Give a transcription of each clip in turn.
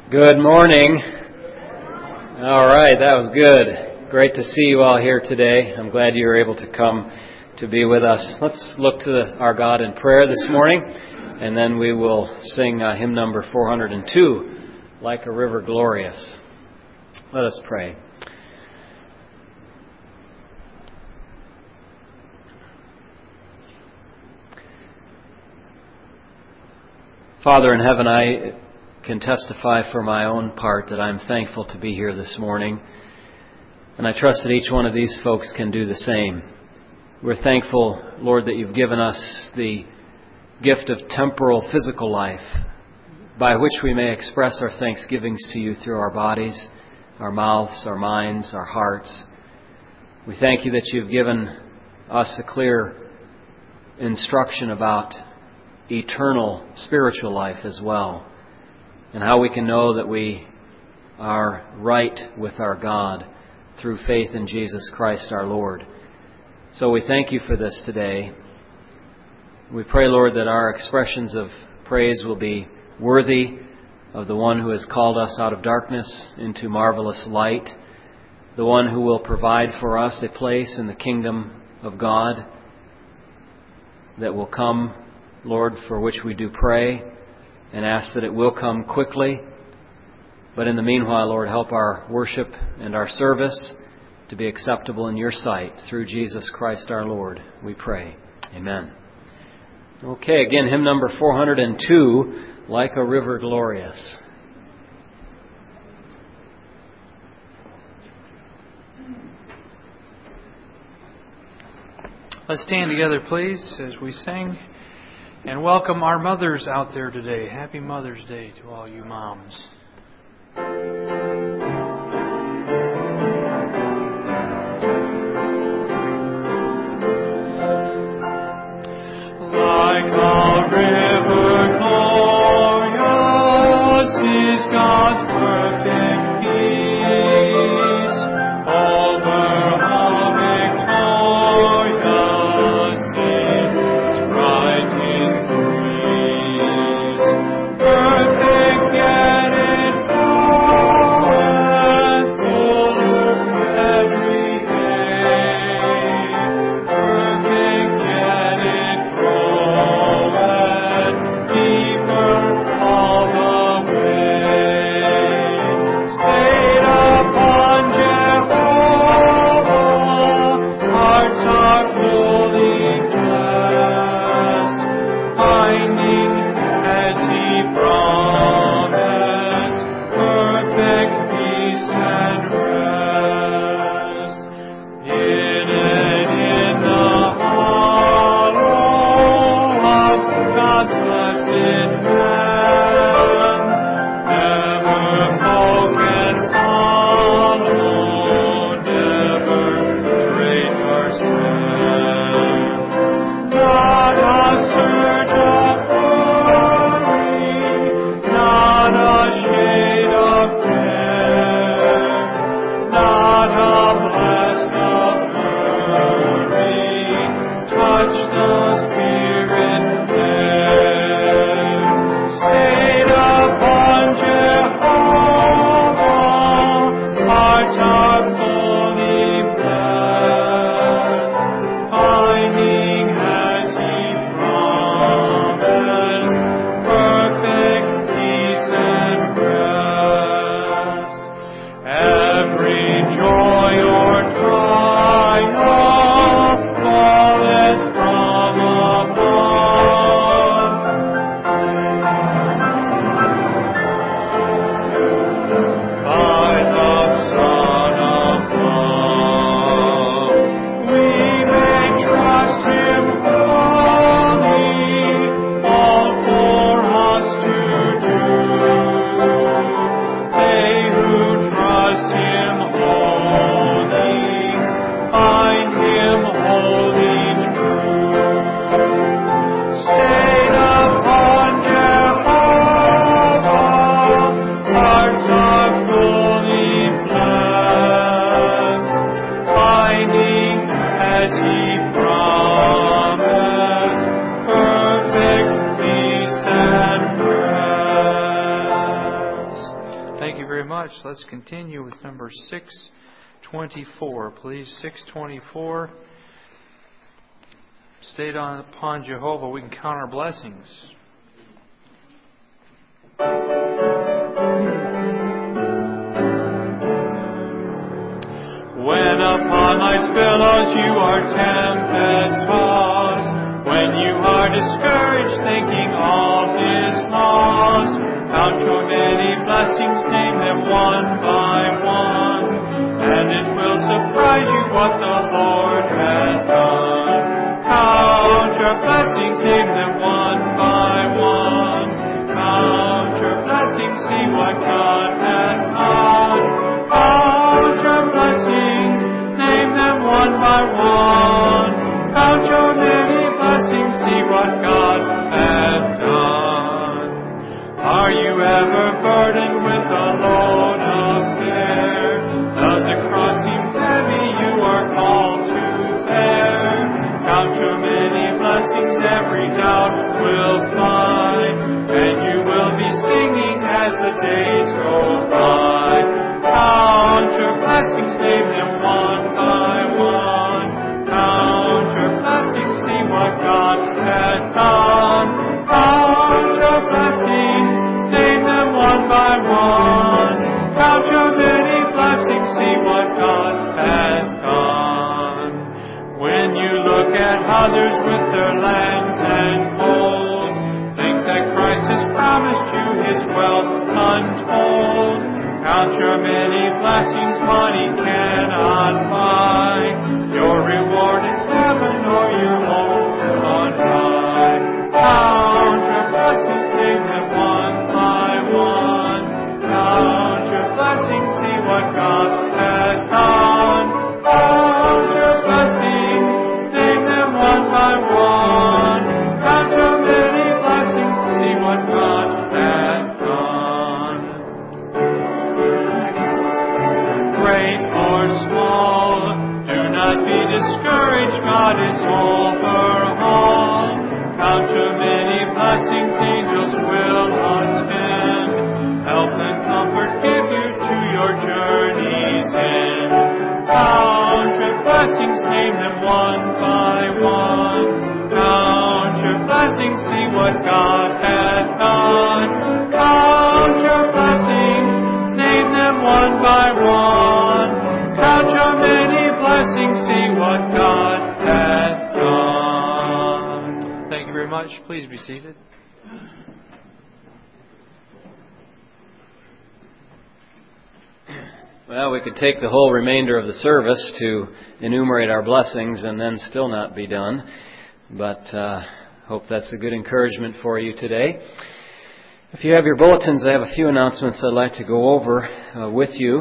Good morning. All right, that was good. Great to see you all here today. I'm glad you were able to come to be with us. Let's look to our God in prayer this morning, and then we will sing hymn number 402, Like a River Glorious. Let us pray. Father in heaven, I can testify for my own part that I'm thankful to be here this morning. And I trust that each one of these folks can do the same. We're thankful, Lord, that you've given us the gift of temporal physical life by which we may express our thanksgivings to you through our bodies, our mouths, our minds, our hearts. We thank you that you've given us a clear instruction about eternal spiritual life as well, and how we can know that we are right with our God through faith in Jesus Christ our Lord. So we thank you for this today. We pray, Lord, that our expressions of praise will be worthy of the one who has called us out of darkness into marvelous light, the one who will provide for us a place in the kingdom of God that will come, Lord, for which we do pray and ask that it will come quickly. But in the meanwhile, Lord, help our worship and our service to be acceptable in your sight through Jesus Christ our Lord, we pray. Amen. Okay, again, hymn number 402, Like a River Glorious. Let's stand together, please, as we sing. And welcome our mothers out there today. Happy Mother's Day to all you moms. Like a river glorious is God's perfect peace over all victorious its brighting breeze. Perfect yet it flows. very much. Let's continue with number 624, please. 624. Stayed upon Jehovah, we can count our blessings. When upon life's billows you are tempest-tossed, when you are discouraged thinking all is lost, count your many blessings, name them one by one, and it will surprise you what the Lord has done. Count your blessings, name them one by one. Count your blessings, see what God has done. Count your blessings, name them one by one. Count your many blessings, see what God has done. Are you ever burdened with a load of care? Does the cross seem heavy you are called to bear? Count your many blessings, every doubt will fly, and you will be singing as the days go by. Count your blessings, name them one by one. Count your blessings, see what God has done. Count your blessings, name them one by one. Count your many blessings, see what God has done. When you look at others with their lands and gold, think that Christ has promised you His wealth untold. Count your many blessings money cannot buy, your reward in heaven or your home on high. Count your blessings, name them one by one. Count your blessings, see what God has done. Count your blessings, name them one by one. Count your many blessings, see what God has done. Great or small, do not be discouraged, God is over all. Count your many blessings, angels will attend. Help and comfort give you to your journey's end. Count your blessings, name them one by one. Count your blessings, see what God has done. Count your blessings, name them one by one. Count your many blessings, see what God has done. Thank you very much. Please be seated. Well, we could take the whole remainder of the service to enumerate our blessings and then still not be done. But hope that's a good encouragement for you today. If you have your bulletins, I have a few announcements I'd like to go over with you.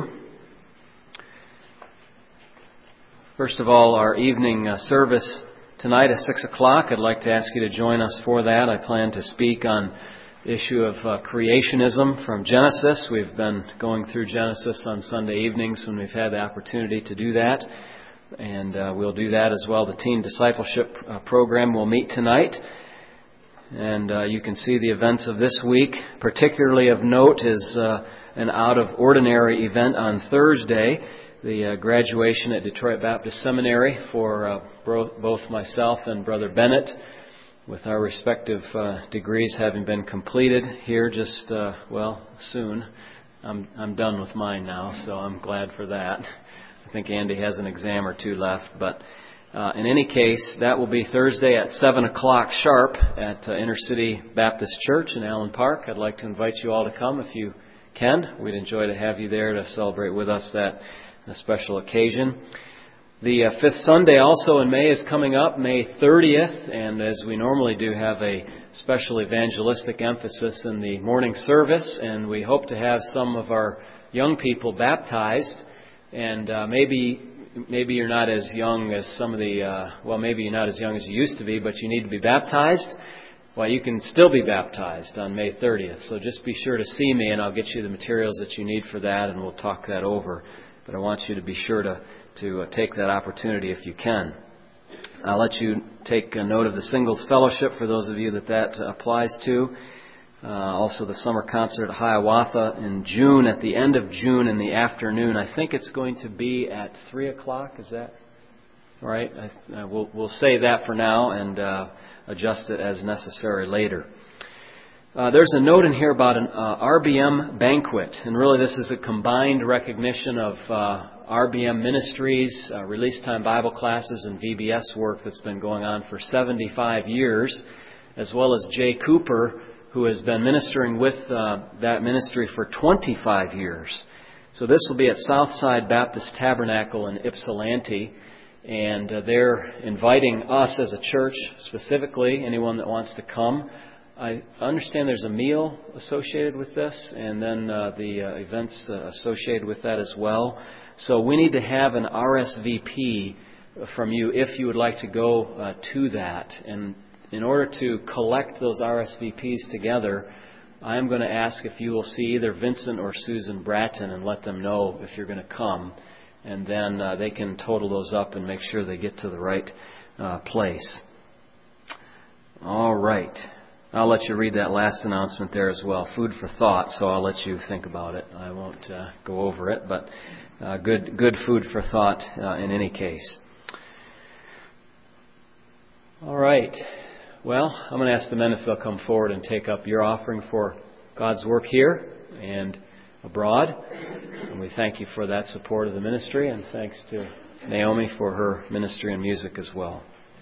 First of all, our evening service tonight at 6 o'clock. I'd like to ask you to join us for that. I plan to speak on the issue of creationism from Genesis. We've been going through Genesis on Sunday evenings when we've had the opportunity to do that. And we'll do that as well. The Teen Discipleship program will meet tonight. And you can see the events of this week. Particularly of note is an out-of-ordinary event on Thursday, the graduation at Detroit Baptist Seminary for both myself and Brother Bennett, with our respective degrees having been completed here just, soon. I'm done with mine now, so I'm glad for that. I think Andy has an exam or two left, but in any case, that will be Thursday at 7 o'clock sharp at Inner City Baptist Church in Allen Park. I'd like to invite you all to come if you can. We'd enjoy to have you there to celebrate with us that special occasion. The fifth Sunday also in May is coming up, May 30th, and as we normally do, have a special evangelistic emphasis in the morning service, and we hope to have some of our young people baptized. And maybe you're not as young as some of the, maybe you're not as young as you used to be, but you need to be baptized. Well, you can still be baptized on May 30th, so just be sure to see me, and I'll get you the materials that you need for that, and we'll talk that over. But I want you to be sure to take that opportunity if you can. I'll let you take a note of the Singles Fellowship for those of you that applies to. Also the summer concert at Hiawatha in June, at the end of June in the afternoon. I think it's going to be at 3 o'clock. Is that right? We'll say that for now and adjust it as necessary later. There's a note in here about an RBM banquet, and really this is a combined recognition of RBM Ministries, Release Time Bible classes, and VBS work that's been going on for 75 years, as well as Jay Cooper, who has been ministering with that ministry for 25 years. So this will be at Southside Baptist Tabernacle in Ypsilanti, and they're inviting us as a church, specifically anyone that wants to come. I understand there's a meal associated with this, and then the events associated with that as well. So we need to have an RSVP from you if you would like to go to that. And in order to collect those RSVPs together, I'm going to ask if you will see either Vincent or Susan Bratton and let them know if you're going to come. And then they can total those up and make sure they get to the right place. All right. I'll let you read that last announcement there as well. Food for thought, so I'll let you think about it. I won't go over it, but good food for thought in any case. All right. Well, I'm going to ask the men if they'll come forward and take up your offering for God's work here and abroad. And we thank you for that support of the ministry, and thanks to Naomi for her ministry and music as well.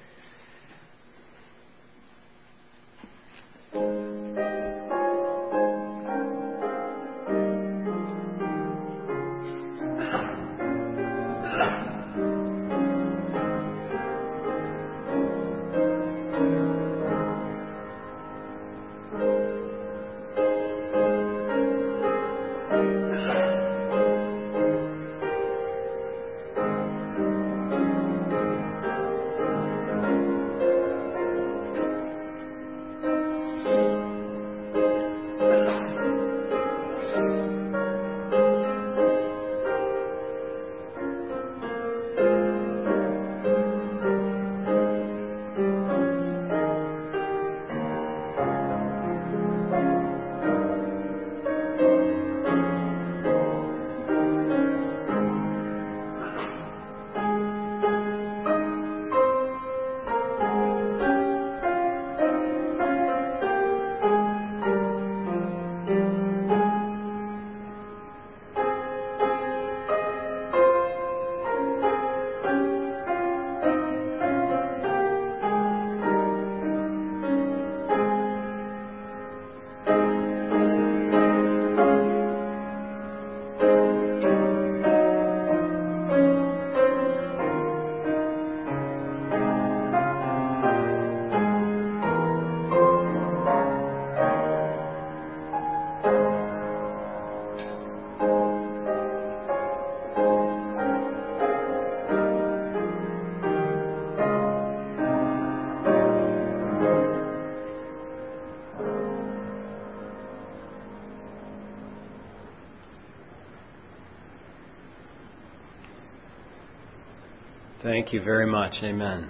Thank you very much. Amen.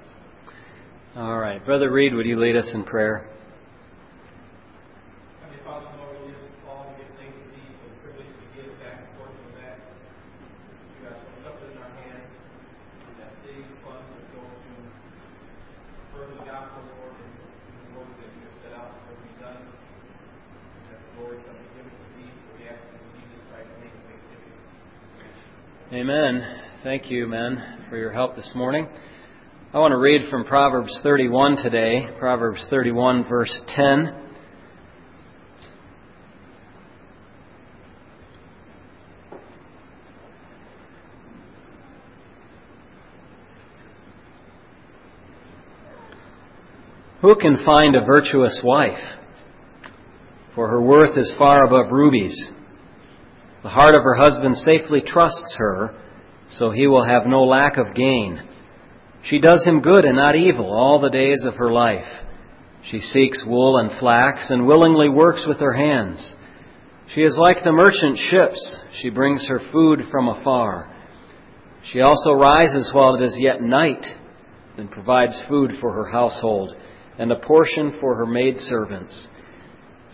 All right. Brother Reed, would you lead us in prayer? Heavenly Father, Lord, we just all give thanks to Thee for the privilege to give back and forth from that. You got some stuff in our hands that these funds that go to further the gospel, Lord, and the work that you have set out for be done. That the glory shall be given to Thee, for we ask in Jesus Christ's name, thanksgiving. Amen. Thank you, men, for your help this morning. I want to read from Proverbs 31 today. Proverbs 31, verse 10. Who can find a virtuous wife? For her worth is far above rubies. The heart of her husband safely trusts her, so he will have no lack of gain. She does him good and not evil all the days of her life. She seeks wool and flax and willingly works with her hands. She is like the merchant ships. She brings her food from afar. She also rises while it is yet night and provides food for her household and a portion for her maidservants.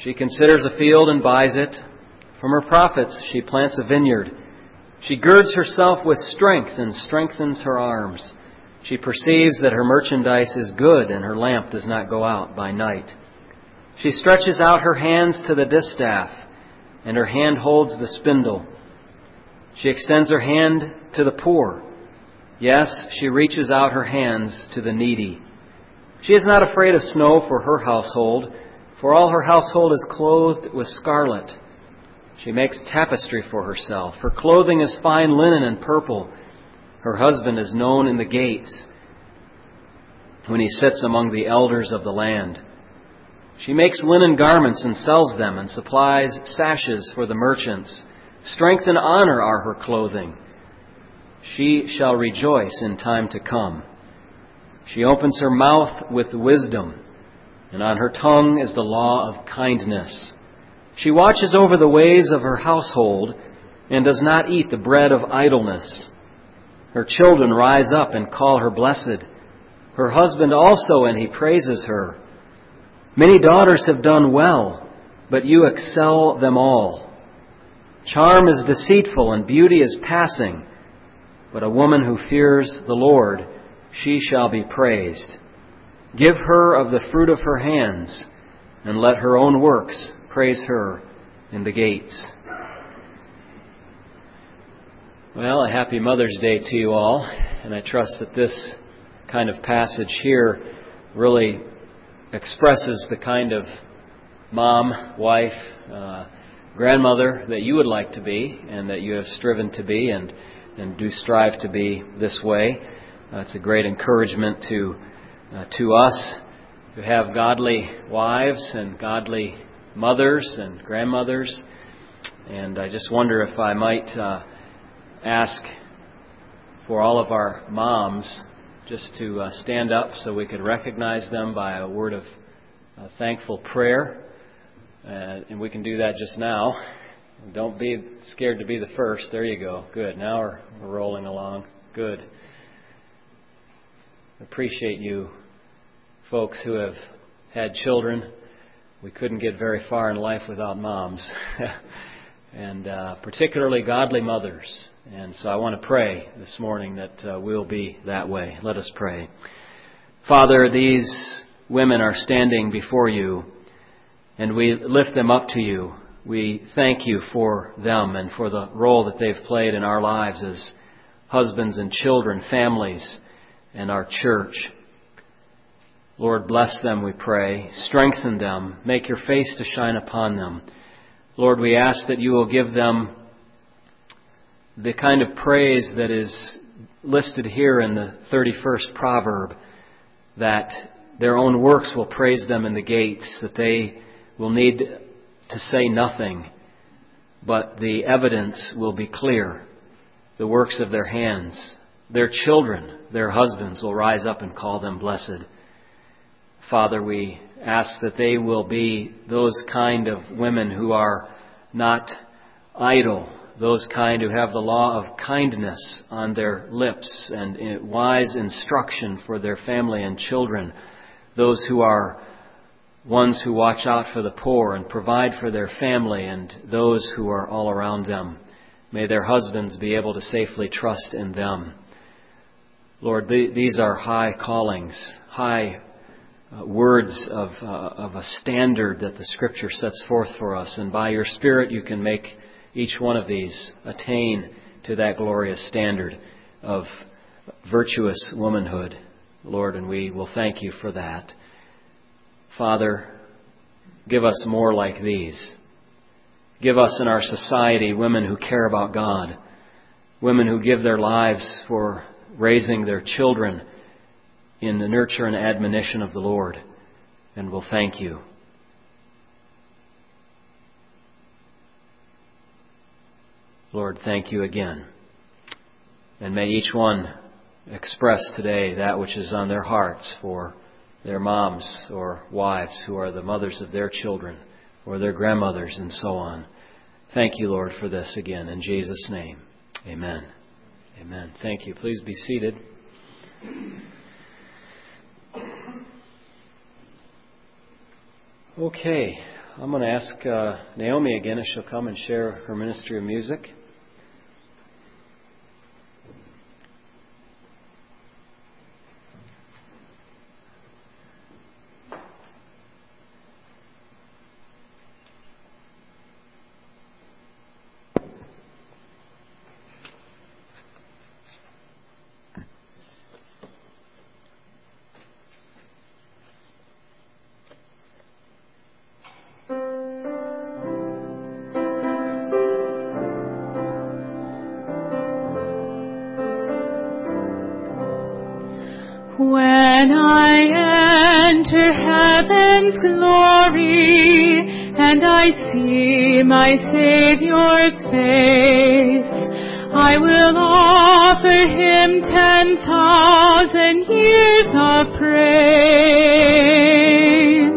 She considers a field and buys it. From her profits she plants a vineyard. She girds herself with strength and strengthens her arms. She perceives that her merchandise is good, and her lamp does not go out by night. She stretches out her hands to the distaff, and her hand holds the spindle. She extends her hand to the poor. Yes, she reaches out her hands to the needy. She is not afraid of snow for her household, for all her household is clothed with scarlet. She makes tapestry for herself. Her clothing is fine linen and purple. Her husband is known in the gates when he sits among the elders of the land. She makes linen garments and sells them, and supplies sashes for the merchants. Strength and honor are her clothing. She shall rejoice in time to come. She opens her mouth with wisdom, and on her tongue is the law of kindness. She watches over the ways of her household and does not eat the bread of idleness. Her children rise up and call her blessed. Her husband also, and he praises her. Many daughters have done well, but you excel them all. Charm is deceitful and beauty is passing, but a woman who fears the Lord, she shall be praised. Give her of the fruit of her hands, and let her own works praise her in the gates. Well, a happy Mother's Day to you all, and I trust that this kind of passage here really expresses the kind of mom, wife, grandmother that you would like to be, and that you have striven to be, and do strive to be this way. It's a great encouragement to us to have godly wives and godly mothers and grandmothers. And I just wonder if I might ask for all of our moms just to stand up so we could recognize them by a word of thankful prayer. And we can do that just now. Don't be scared to be the first. There you go. Good. Now we're rolling along. Good. Appreciate you folks who have had children. We couldn't get very far in life without moms. And particularly godly mothers. And so I want to pray this morning that we'll be that way. Let us pray. Father, these women are standing before you, and we lift them up to you. We thank you for them and for the role that they've played in our lives as husbands and children, families, and our church. Lord, bless them, we pray. Strengthen them. Make your face to shine upon them. Lord, we ask that you will give them the kind of praise that is listed here in the 31st proverb, that their own works will praise them in the gates, that they will need to say nothing, but the evidence will be clear, the works of their hands. Their children, their husbands, will rise up and call them blessed. Father, we ask that they will be those kind of women who are not idle, those kind who have the law of kindness on their lips and wise instruction for their family and children, those who are ones who watch out for the poor and provide for their family and those who are all around them. May their husbands be able to safely trust in them. Lord, these are high callings, high words of a standard that the Scripture sets forth for us. And by your Spirit, you can make each one of these attain to that glorious standard of virtuous womanhood, Lord, and we will thank you for that. Father, give us more like these. Give us in our society women who care about God, women who give their lives for raising their children in the nurture and admonition of the Lord, and we'll thank you. Lord, thank you again. And may each one express today that which is on their hearts for their moms or wives who are the mothers of their children or their grandmothers and so on. Thank you, Lord, for this again. In Jesus' name, amen. Amen. Thank you. Please be seated. Okay. I'm going to ask Naomi again if she'll come and share her ministry of music. When I enter heaven's glory and I see my Savior's face, I will offer Him 10,000 years of praise.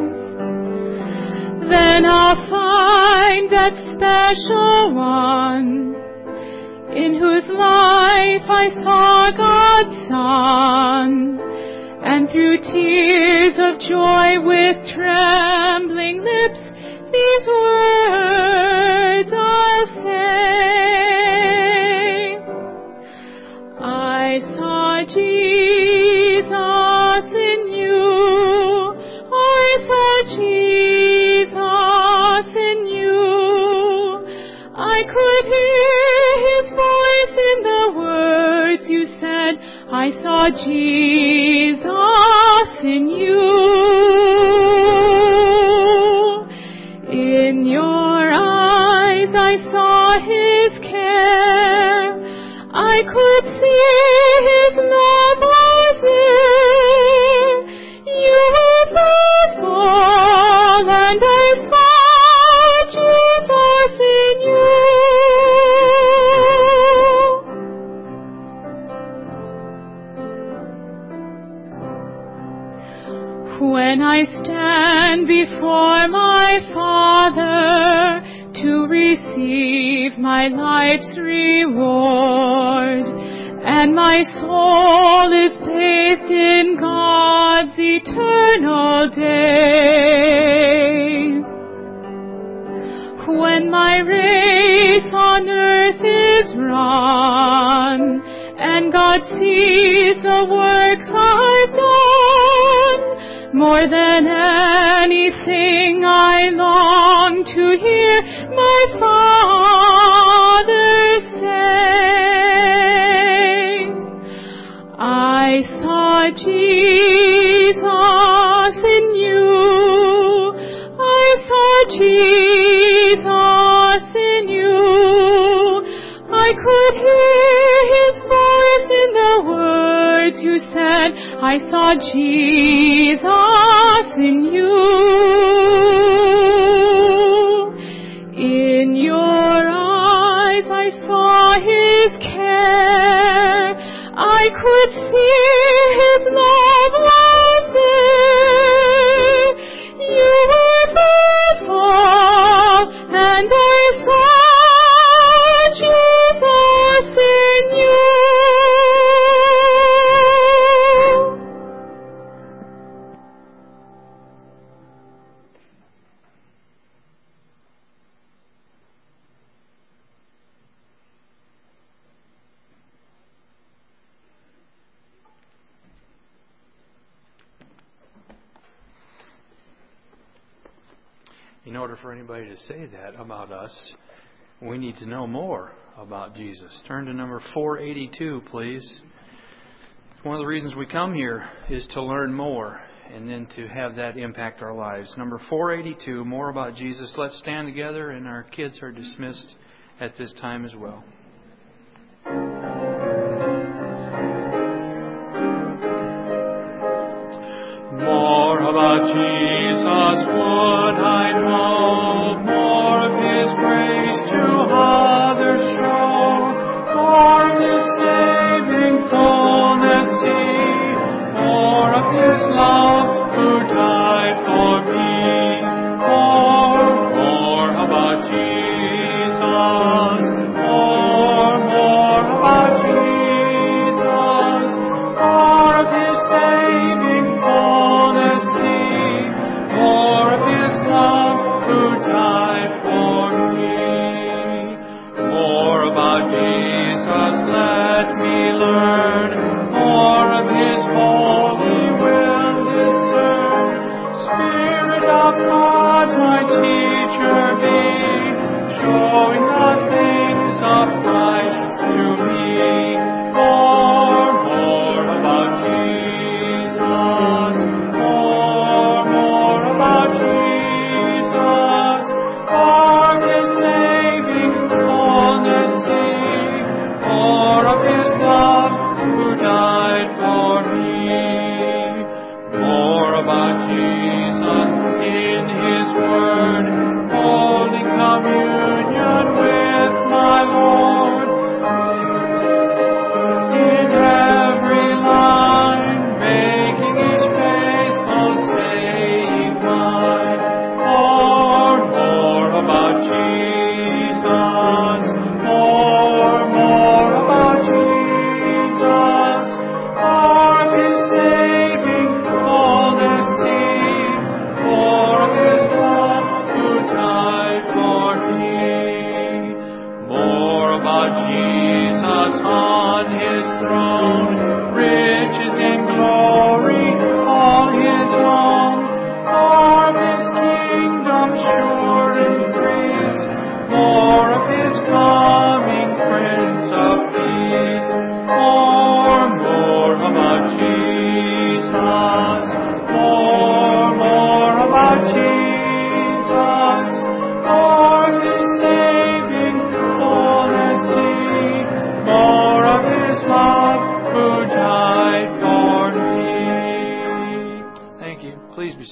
Then I'll find that special one in whose life I saw God's Son, and through tears of joy with trembling lips these words I'll say. I saw Jesus in you. I saw Jesus in you. I could hear His voice in the words you said. I saw Jesus in you. In your eyes I saw His care. I could see His love was there. You were faithful, and I saw Jesus in you. When I stand before my Father to receive my life's reward, and my soul is bathed in God's eternal day, when my race on earth is run, and God sees the works I've done, more than anything I long to hear my Father say, I saw Jesus in you. I saw Jesus in you. I could hear His voice in the words you said. I saw Jesus in you. In your eyes I saw His care. I could see His love was there. You were faithful, and I saw Jesus in you. In order for anybody to say that about us, we need to know more about Jesus. Turn to number 482, please. One of the reasons we come here is to learn more and then to have that impact our lives. Number 482, more about Jesus. Let's stand together, and our kids are dismissed at this time as well. More about Jesus would I know, more of His grace to others show, more of His saving fullness see, more of His love who died for me. More about Jesus, more about Jesus, more of His saving fullness see, more of His love who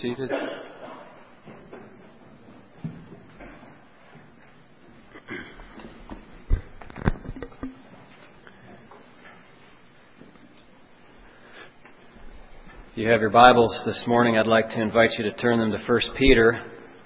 seated. If you have your Bibles this morning, I'd like to invite you to turn them to 1 Peter.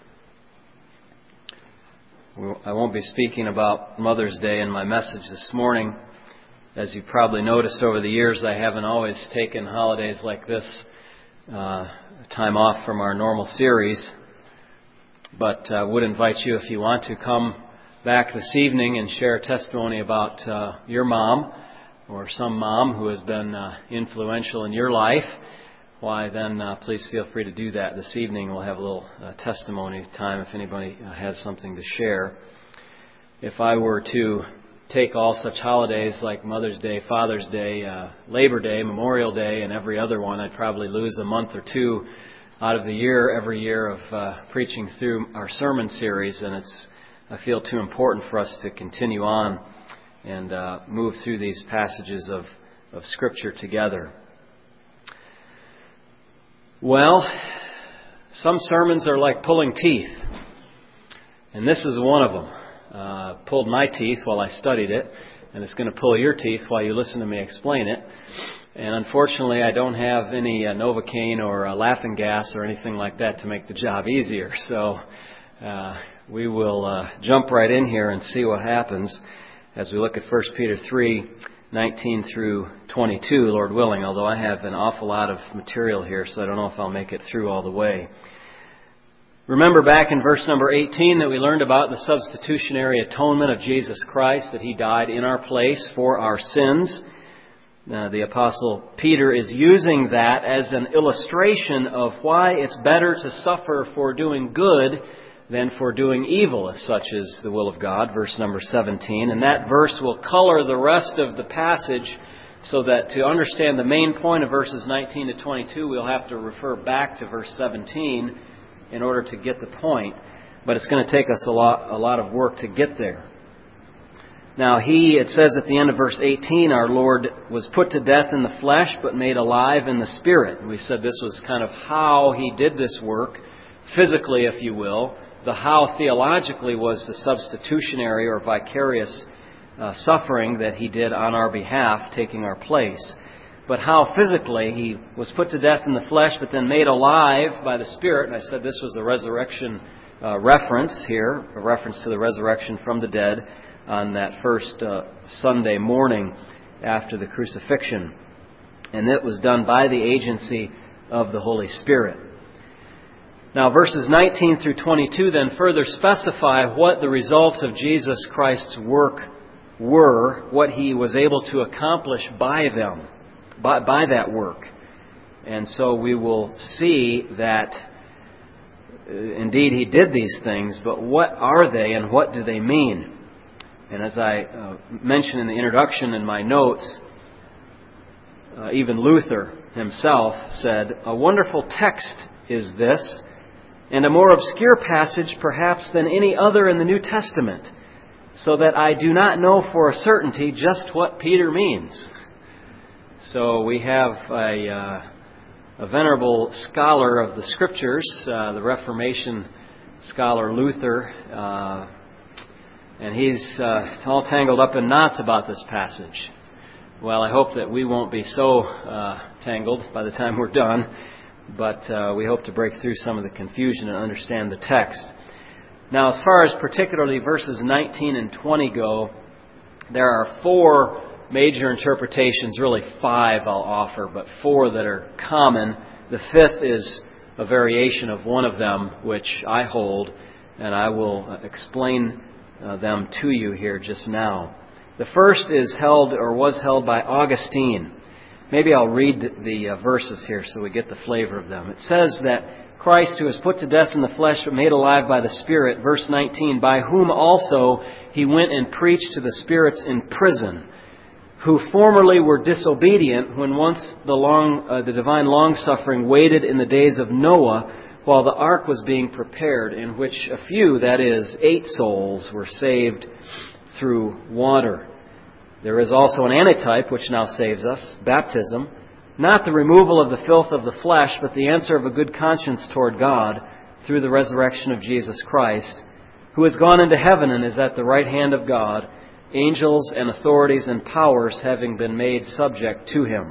I won't be speaking about Mother's Day in my message this morning. As you probably noticed over the years, I haven't always taken holidays like this time off from our normal series. But I would invite you, if you want to, come back this evening and share a testimony about your mom or some mom who has been influential in your life. Why, then please feel free to do that this evening. We'll have a little testimony time if anybody has something to share. If I were to take all such holidays like Mother's Day, Father's Day, Labor Day, Memorial Day, and every other one, I'd probably lose a month or two out of the year, every year of preaching through our sermon series, and I feel too important for us to continue on and move through these passages of Scripture together. Well, some sermons are like pulling teeth, and this is one of them. Pulled my teeth while I studied it, and it's going to pull your teeth while you listen to me explain it. And unfortunately, I don't have any Novocaine or laughing gas or anything like that to make the job easier. So we will jump right in here and see what happens as we look at 1 Peter 3:19 through 22, Lord willing, although I have an awful lot of material here, so I don't know if I'll make it through all the way. Remember back in verse number 18 that we learned about the substitutionary atonement of Jesus Christ, that He died in our place for our sins. The Apostle Peter is using that as an illustration of why it's better to suffer for doing good than for doing evil, if such is the will of God, verse number 17. And that verse will color the rest of the passage so that to understand the main point of verses 19 to 22, we'll have to refer back to verse 17 in order to get the point. But it's going to take us a lot of work to get there. Now it says at the end of verse 18, our Lord was put to death in the flesh, but made alive in the Spirit. And we said this was kind of how He did this work, physically, if you will. The how theologically was the substitutionary or vicarious suffering that He did on our behalf, taking our place. But how physically He was put to death in the flesh, but then made alive by the Spirit. And I said this was the resurrection reference here, a reference to the resurrection from the dead on that first Sunday morning after the crucifixion. And it was done by the agency of the Holy Spirit. Now, verses 19 through 22 then further specify what the results of Jesus Christ's work were, what He was able to accomplish by them, by that work. And so we will see that indeed He did these things, but what are they and what do they mean? And as I mentioned in the introduction in my notes, even Luther himself said, "A wonderful text is this, and a more obscure passage perhaps than any other in the New Testament, so that I do not know for a certainty just what Peter means." So we have a venerable scholar of the Scriptures, the Reformation scholar Luther, and he's all tangled up in knots about this passage. Well, I hope that we won't be so tangled by the time we're done, but we hope to break through some of the confusion and understand the text. Now, as far as particularly verses 19 and 20 go, there are four major interpretations, really five I'll offer, but four that are common. The fifth is a variation of one of them, which I hold, and I will explain them to you here just now. The first is held or was held by Augustine. Maybe I'll read the verses here so we get the flavor of them. It says that Christ, who was put to death in the flesh but made alive by the Spirit, verse 19, by whom also He went and preached to the spirits in prison, who formerly were disobedient when once the divine long-suffering waited in the days of Noah while the ark was being prepared, in which a few, that is, 8 souls, were saved through water. There is also an antitype which now saves us, baptism, not the removal of the filth of the flesh, but the answer of a good conscience toward God through the resurrection of Jesus Christ, who has gone into heaven and is at the right hand of God, angels and authorities and powers having been made subject to Him.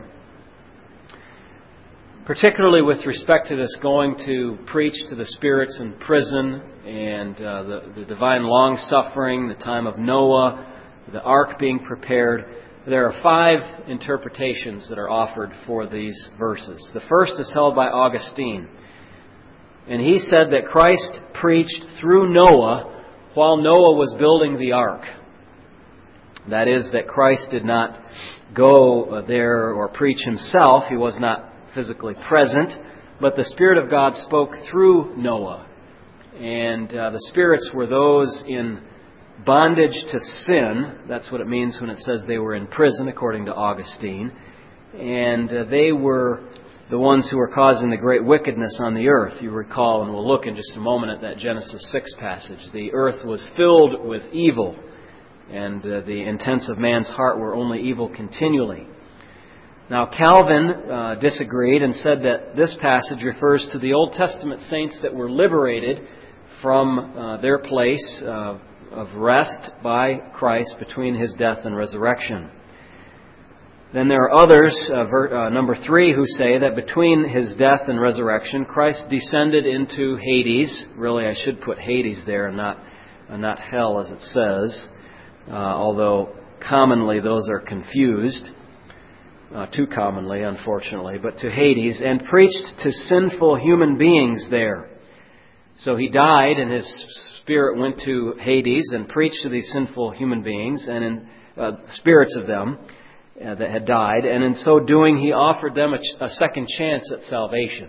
Particularly with respect to this going to preach to the spirits in prison and the divine long-suffering, the time of Noah, the ark being prepared, there are 5 interpretations that are offered for these verses. The first is held by Augustine. And he said that Christ preached through Noah while Noah was building the ark. That is, that Christ did not go there or preach Himself. He was not physically present, but the Spirit of God spoke through Noah. And the spirits were those in bondage to sin. That's what it means when it says they were in prison, according to Augustine. And they were the ones who were causing the great wickedness on the earth. You recall, and we'll look in just a moment at that Genesis 6 passage. The earth was filled with evil, and the intents of man's heart were only evil continually. Now, Calvin disagreed and said that this passage refers to the Old Testament saints that were liberated from their place of rest by Christ between His death and resurrection. Then there are others, number 3, who say that between His death and resurrection, Christ descended into Hades. Really, I should put Hades there and not hell as it says, although commonly those are confused. Too commonly, unfortunately, but to Hades, and preached to sinful human beings there. So He died, and His Spirit went to Hades and preached to these sinful human beings, and in spirits of them that had died, and in so doing He offered them a second chance at salvation.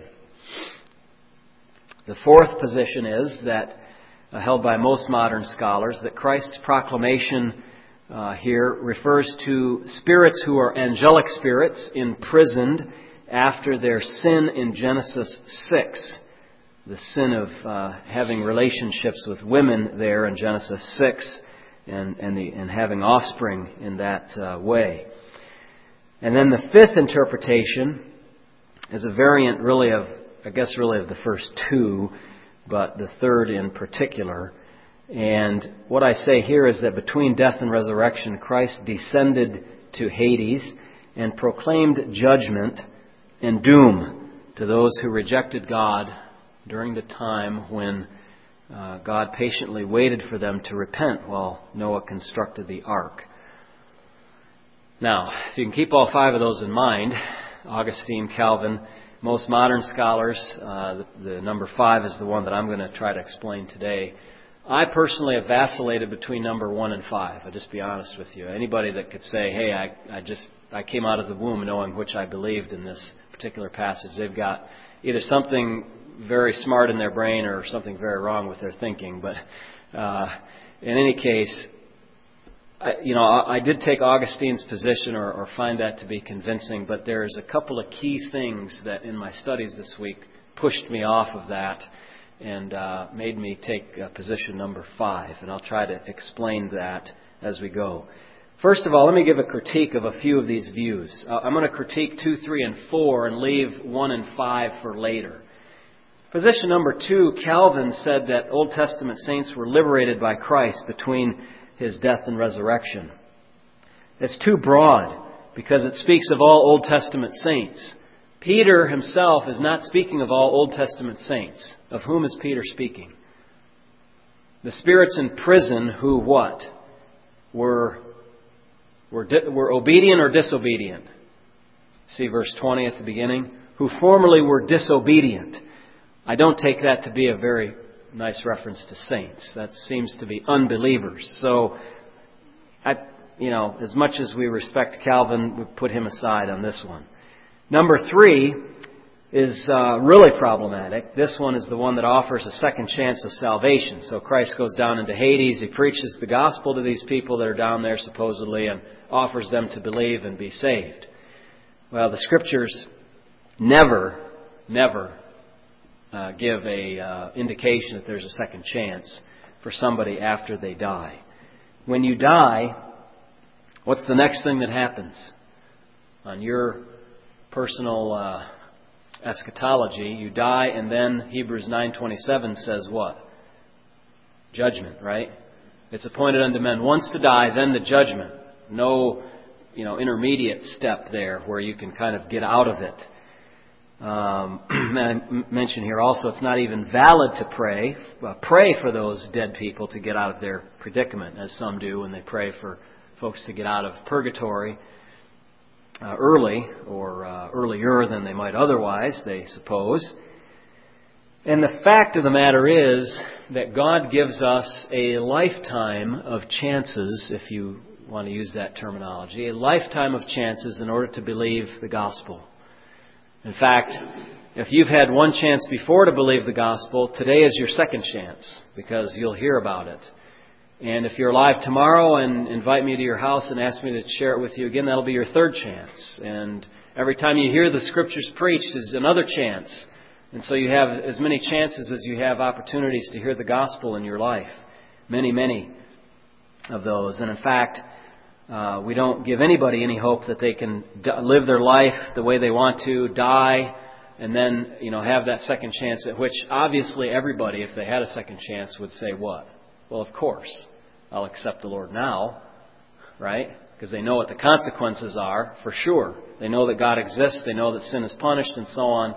The fourth position is that, held by most modern scholars, that Christ's proclamation here refers to spirits who are angelic spirits imprisoned after their sin in Genesis 6. The sin of having relationships with women there in Genesis 6 and having offspring in that way. And then the fifth interpretation is a variant really of the first 2, but the third in particular. And what I say here is that between death and resurrection, Christ descended to Hades and proclaimed judgment and doom to those who rejected God during the time when God patiently waited for them to repent while Noah constructed the ark. Now, if you can keep all 5 of those in mind, Augustine, Calvin, most modern scholars, the number 5 is the one that I'm going to try to explain today. I personally have vacillated between number 1 and 5. I'll just be honest with you. Anybody that could say, hey, I came out of the womb knowing which I believed in this particular passage, they've got either something very smart in their brain or something very wrong with their thinking. But in any case, I did take Augustine's position or find that to be convincing, but there's a couple of key things that in my studies this week pushed me off of that and made me take position number 5. And I'll try to explain that as we go. First of all, let me give a critique of a few of these views. I'm going to critique 2, 3, and 4 and leave 1 and 5 for later. Position number 2, Calvin said that Old Testament saints were liberated by Christ between His death and resurrection. It's too broad because it speaks of all Old Testament saints. Peter himself is not speaking of all Old Testament saints. Of whom is Peter speaking? The spirits in prison who what? Were obedient or disobedient? See verse 20 at the beginning? Who formerly were disobedient. I don't take that to be a very nice reference to saints. That seems to be unbelievers. So, as much as we respect Calvin, we put him aside on this one. Number 3 is really problematic. This one is the one that offers a second chance of salvation. So Christ goes down into Hades. He preaches the gospel to these people that are down there supposedly and offers them to believe and be saved. Well, the Scriptures never give a indication that there's a second chance for somebody after they die. When you die, what's the next thing that happens? On your personal eschatology. You die, and then Hebrews 9:27 says what? Judgment, right? It's appointed unto men once to die, then the judgment. No, intermediate step there where you can kind of get out of it. I mention here also it's not even valid to pray for those dead people to get out of their predicament, as some do when they pray for folks to get out of purgatory early or earlier than they might otherwise, they suppose. And the fact of the matter is that God gives us a lifetime of chances, if you want to use that terminology, a lifetime of chances in order to believe the gospel. In fact, if you've had one chance before to believe the gospel, today is your second chance because you'll hear about it. And if you're alive tomorrow and invite me to your house and ask me to share it with you again, that'll be your third chance. And every time you hear the Scriptures preached is another chance. And so you have as many chances as you have opportunities to hear the gospel in your life. Many, many of those. And in fact, we don't give anybody any hope that they can live their life the way they want to, die, and then have that second chance, at which obviously everybody, if they had a second chance, would say what? Well, of course, I'll accept the Lord now, right? Because they know what the consequences are, for sure. They know that God exists, they know that sin is punished, and so on.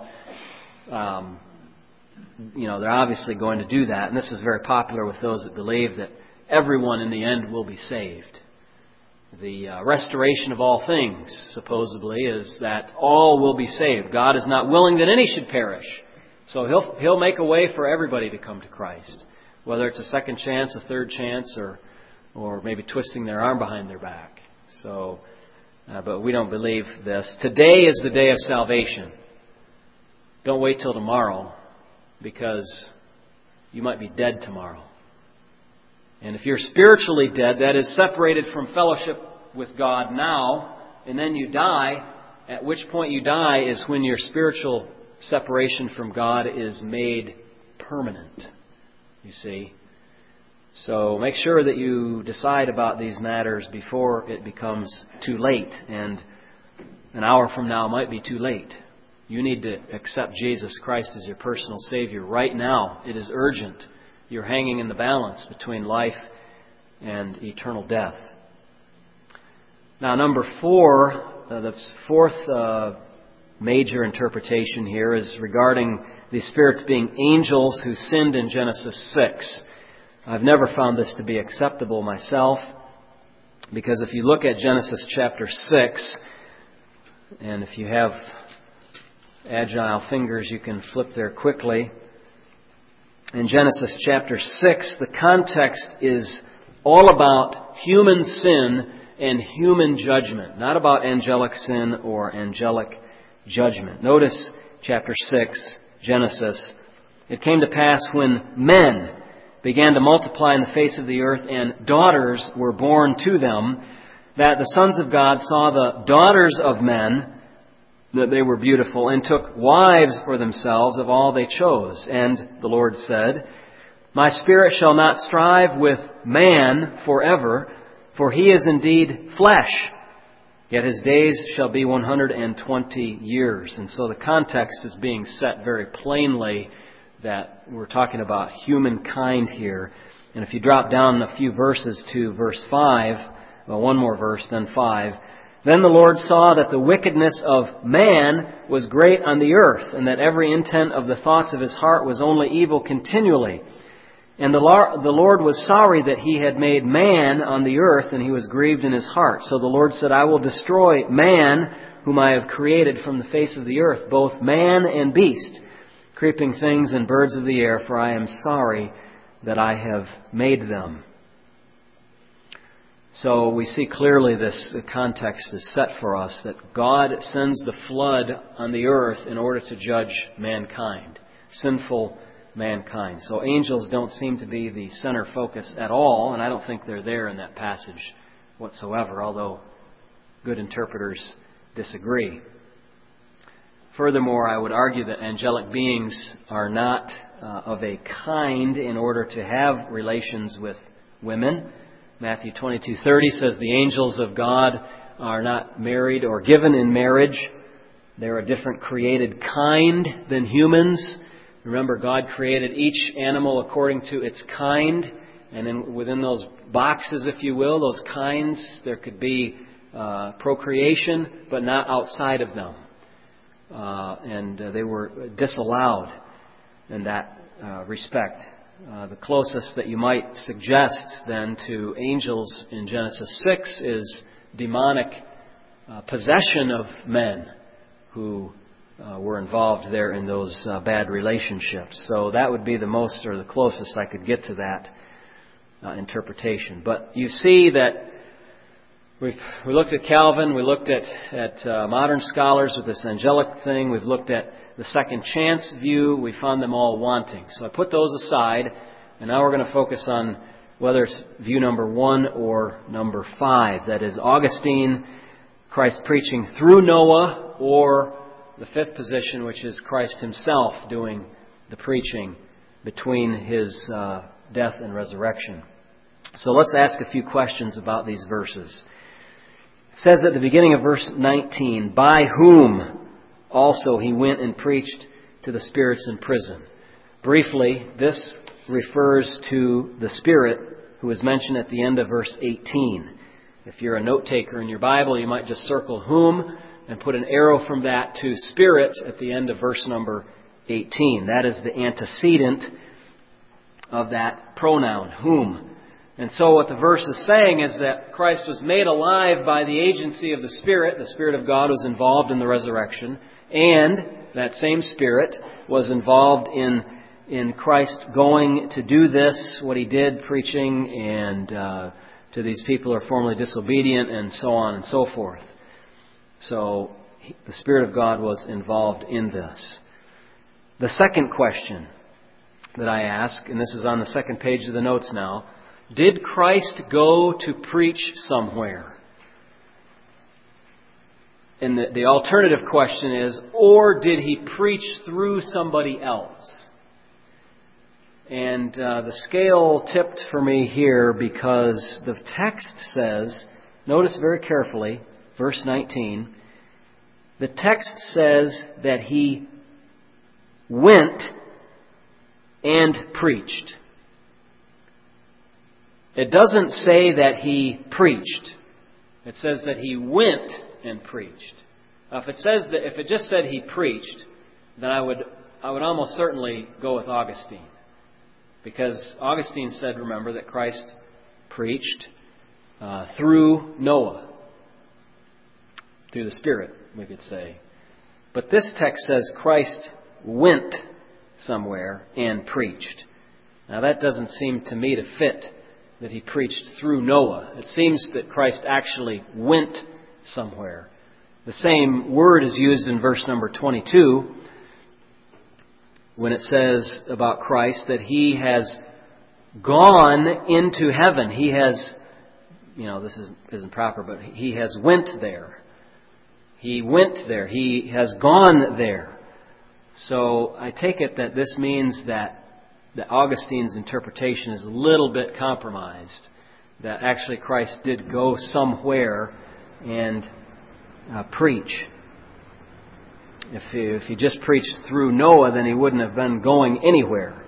They're obviously going to do that. And this is very popular with those that believe that everyone in the end will be saved. The restoration of all things, supposedly, is that all will be saved. God is not willing that any should perish. So He'll make a way for everybody to come to Christ. Whether it's a second chance, a third chance, or maybe twisting their arm behind their back. But we don't believe this. Today is the day of salvation. Don't wait till tomorrow, because you might be dead tomorrow. And if you're spiritually dead, that is separated from fellowship with God now, and then you die, at which point you die is when your spiritual separation from God is made permanent, you see. So make sure that you decide about these matters before it becomes too late, and an hour from now might be too late. You need to accept Jesus Christ as your personal Savior right now. It is urgent. You're hanging in the balance between life and eternal death. Now, number 4, the fourth major interpretation here is regarding the spirits being angels who sinned in Genesis 6. I've never found this to be acceptable myself, because if you look at Genesis chapter 6, and if you have agile fingers, you can flip there quickly. In Genesis chapter 6, the context is all about human sin and human judgment, not about angelic sin or angelic judgment. Notice chapter 6, Genesis. It came to pass when men began to multiply in the face of the earth and daughters were born to them, that the sons of God saw the daughters of men, that they were beautiful, and took wives for themselves of all they chose. And the Lord said, My spirit shall not strive with man forever, for he is indeed flesh, yet his days shall be 120 years. And so the context is being set very plainly that we're talking about humankind here. And if you drop down a few verses to verse 5, one more verse, then 5, Then the Lord saw that the wickedness of man was great on the earth, and that every intent of the thoughts of his heart was only evil continually. And the Lord was sorry that he had made man on the earth, and he was grieved in his heart. So the Lord said, I will destroy man, whom I have created from the face of the earth, both man and beast, creeping things and birds of the air, for I am sorry that I have made them. So we see clearly this context is set for us, that God sends the flood on the earth in order to judge mankind, sinful mankind. So angels don't seem to be the center focus at all, and I don't think they're there in that passage whatsoever, although good interpreters disagree. Furthermore, I would argue that angelic beings are not of a kind in order to have relations with women. Matthew 22:30 says the angels of God are not married or given in marriage. They're a different created kind than humans. Remember, God created each animal according to its kind. And within those boxes, if you will, those kinds, there could be procreation, but not outside of them. And they were disallowed in that respect. The closest that you might suggest then to angels in Genesis 6 is demonic possession of men who were involved there in those bad relationships. So that would be the most or the closest I could get to that interpretation. But you see that we looked at Calvin, we looked at modern scholars with this angelic thing, we've looked at the second chance view, we found them all wanting. So I put those aside, and now we're going to focus on whether it's view number 1 or number 5. That is Augustine, Christ preaching through Noah, or the fifth position, which is Christ himself doing the preaching between his death and resurrection. So let's ask a few questions about these verses. It says at the beginning of verse 19, by whom also he went and preached to the spirits in prison. Briefly, this refers to the Spirit who is mentioned at the end of verse 18. If you're a note taker in your Bible, you might just circle whom and put an arrow from that to Spirit at the end of verse number 18. That is the antecedent of that pronoun, whom. And so what the verse is saying is that Christ was made alive by the agency of the Spirit. The Spirit of God was involved in the resurrection. And that same Spirit was involved in Christ going to do this, what he did, preaching, and to these people who are formerly disobedient, and so on and so forth. So the Spirit of God was involved in this. The second question that I ask, and this is on the second page of the notes now, did Christ go to preach somewhere? And the alternative question is, or did he preach through somebody else? And the scale tipped for me here because the text says, notice very carefully, verse 19, the text says that he went and preached. It doesn't say that he preached. It says that he went and preached. Now, if it just said he preached, then I would almost certainly go with Augustine. Because Augustine said, remember, that Christ preached through Noah. Through the Spirit, we could say. But this text says Christ went somewhere and preached. Now that doesn't seem to me to fit that he preached through Noah. It seems that Christ actually went somewhere. The same word is used in verse number 22 when it says about Christ that he has gone into heaven. He has, this isn't proper, but he has went there. He went there. He has gone there. So I take it that this means that Augustine's interpretation is a little bit compromised. That actually Christ did go somewhere and preach. If he just preached through Noah, then he wouldn't have been going anywhere.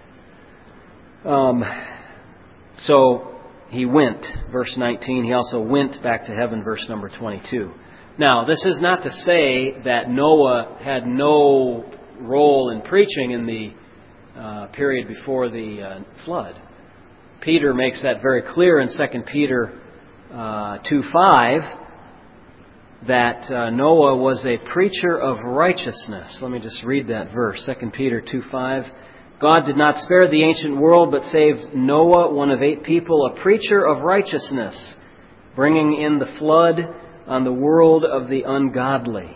So he went, verse 19. He also went back to heaven, verse number 22. Now, this is not to say that Noah had no role in preaching in the period before the flood. Peter makes that very clear in 2 Peter 2:5 that Noah was a preacher of righteousness. Let me just read that verse, 2 Peter 2:5. God did not spare the ancient world, but saved Noah, one of 8 people, a preacher of righteousness, bringing in the flood on the world of the ungodly.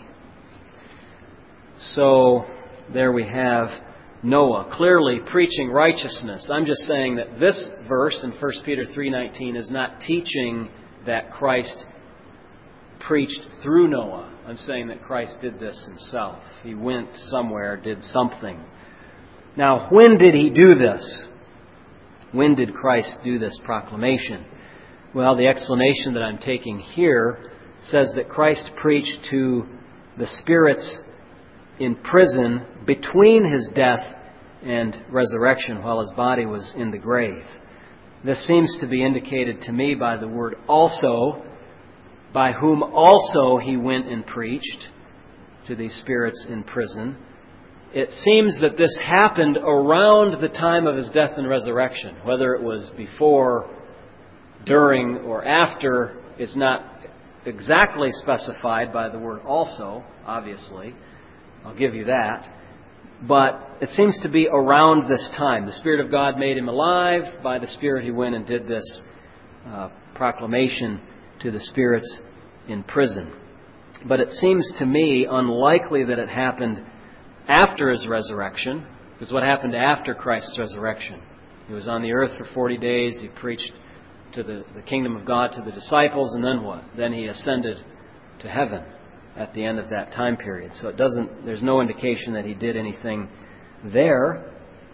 So there we have Noah clearly preaching righteousness. I'm just saying that this verse in 1 Peter 3:19 is not teaching that Christ preached through Noah. I'm saying that Christ did this himself. He went somewhere, did something. Now, when did he do this? When did Christ do this proclamation? Well, the explanation that I'm taking here says that Christ preached to the spirits in prison between his death and resurrection while his body was in the grave. This seems to be indicated to me by the word also, by whom also he went and preached to these spirits in prison. It seems that this happened around the time of his death and resurrection. Whether it was before, during, or after is not exactly specified by the word also, obviously. I'll give you that. But it seems to be around this time. The Spirit of God made him alive. By the Spirit he went and did this proclamation to the spirits in prison. But it seems to me unlikely that it happened after his resurrection, because what happened after Christ's resurrection? He was on the earth for 40 days. He preached to the kingdom of God to the disciples, and then what? Then he ascended to heaven at the end of that time period. So there's no indication that he did anything there.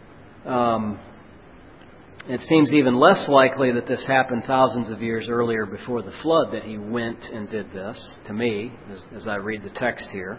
It seems even less likely that this happened thousands of years earlier before the flood, that he went and did this, to me, as I read the text here.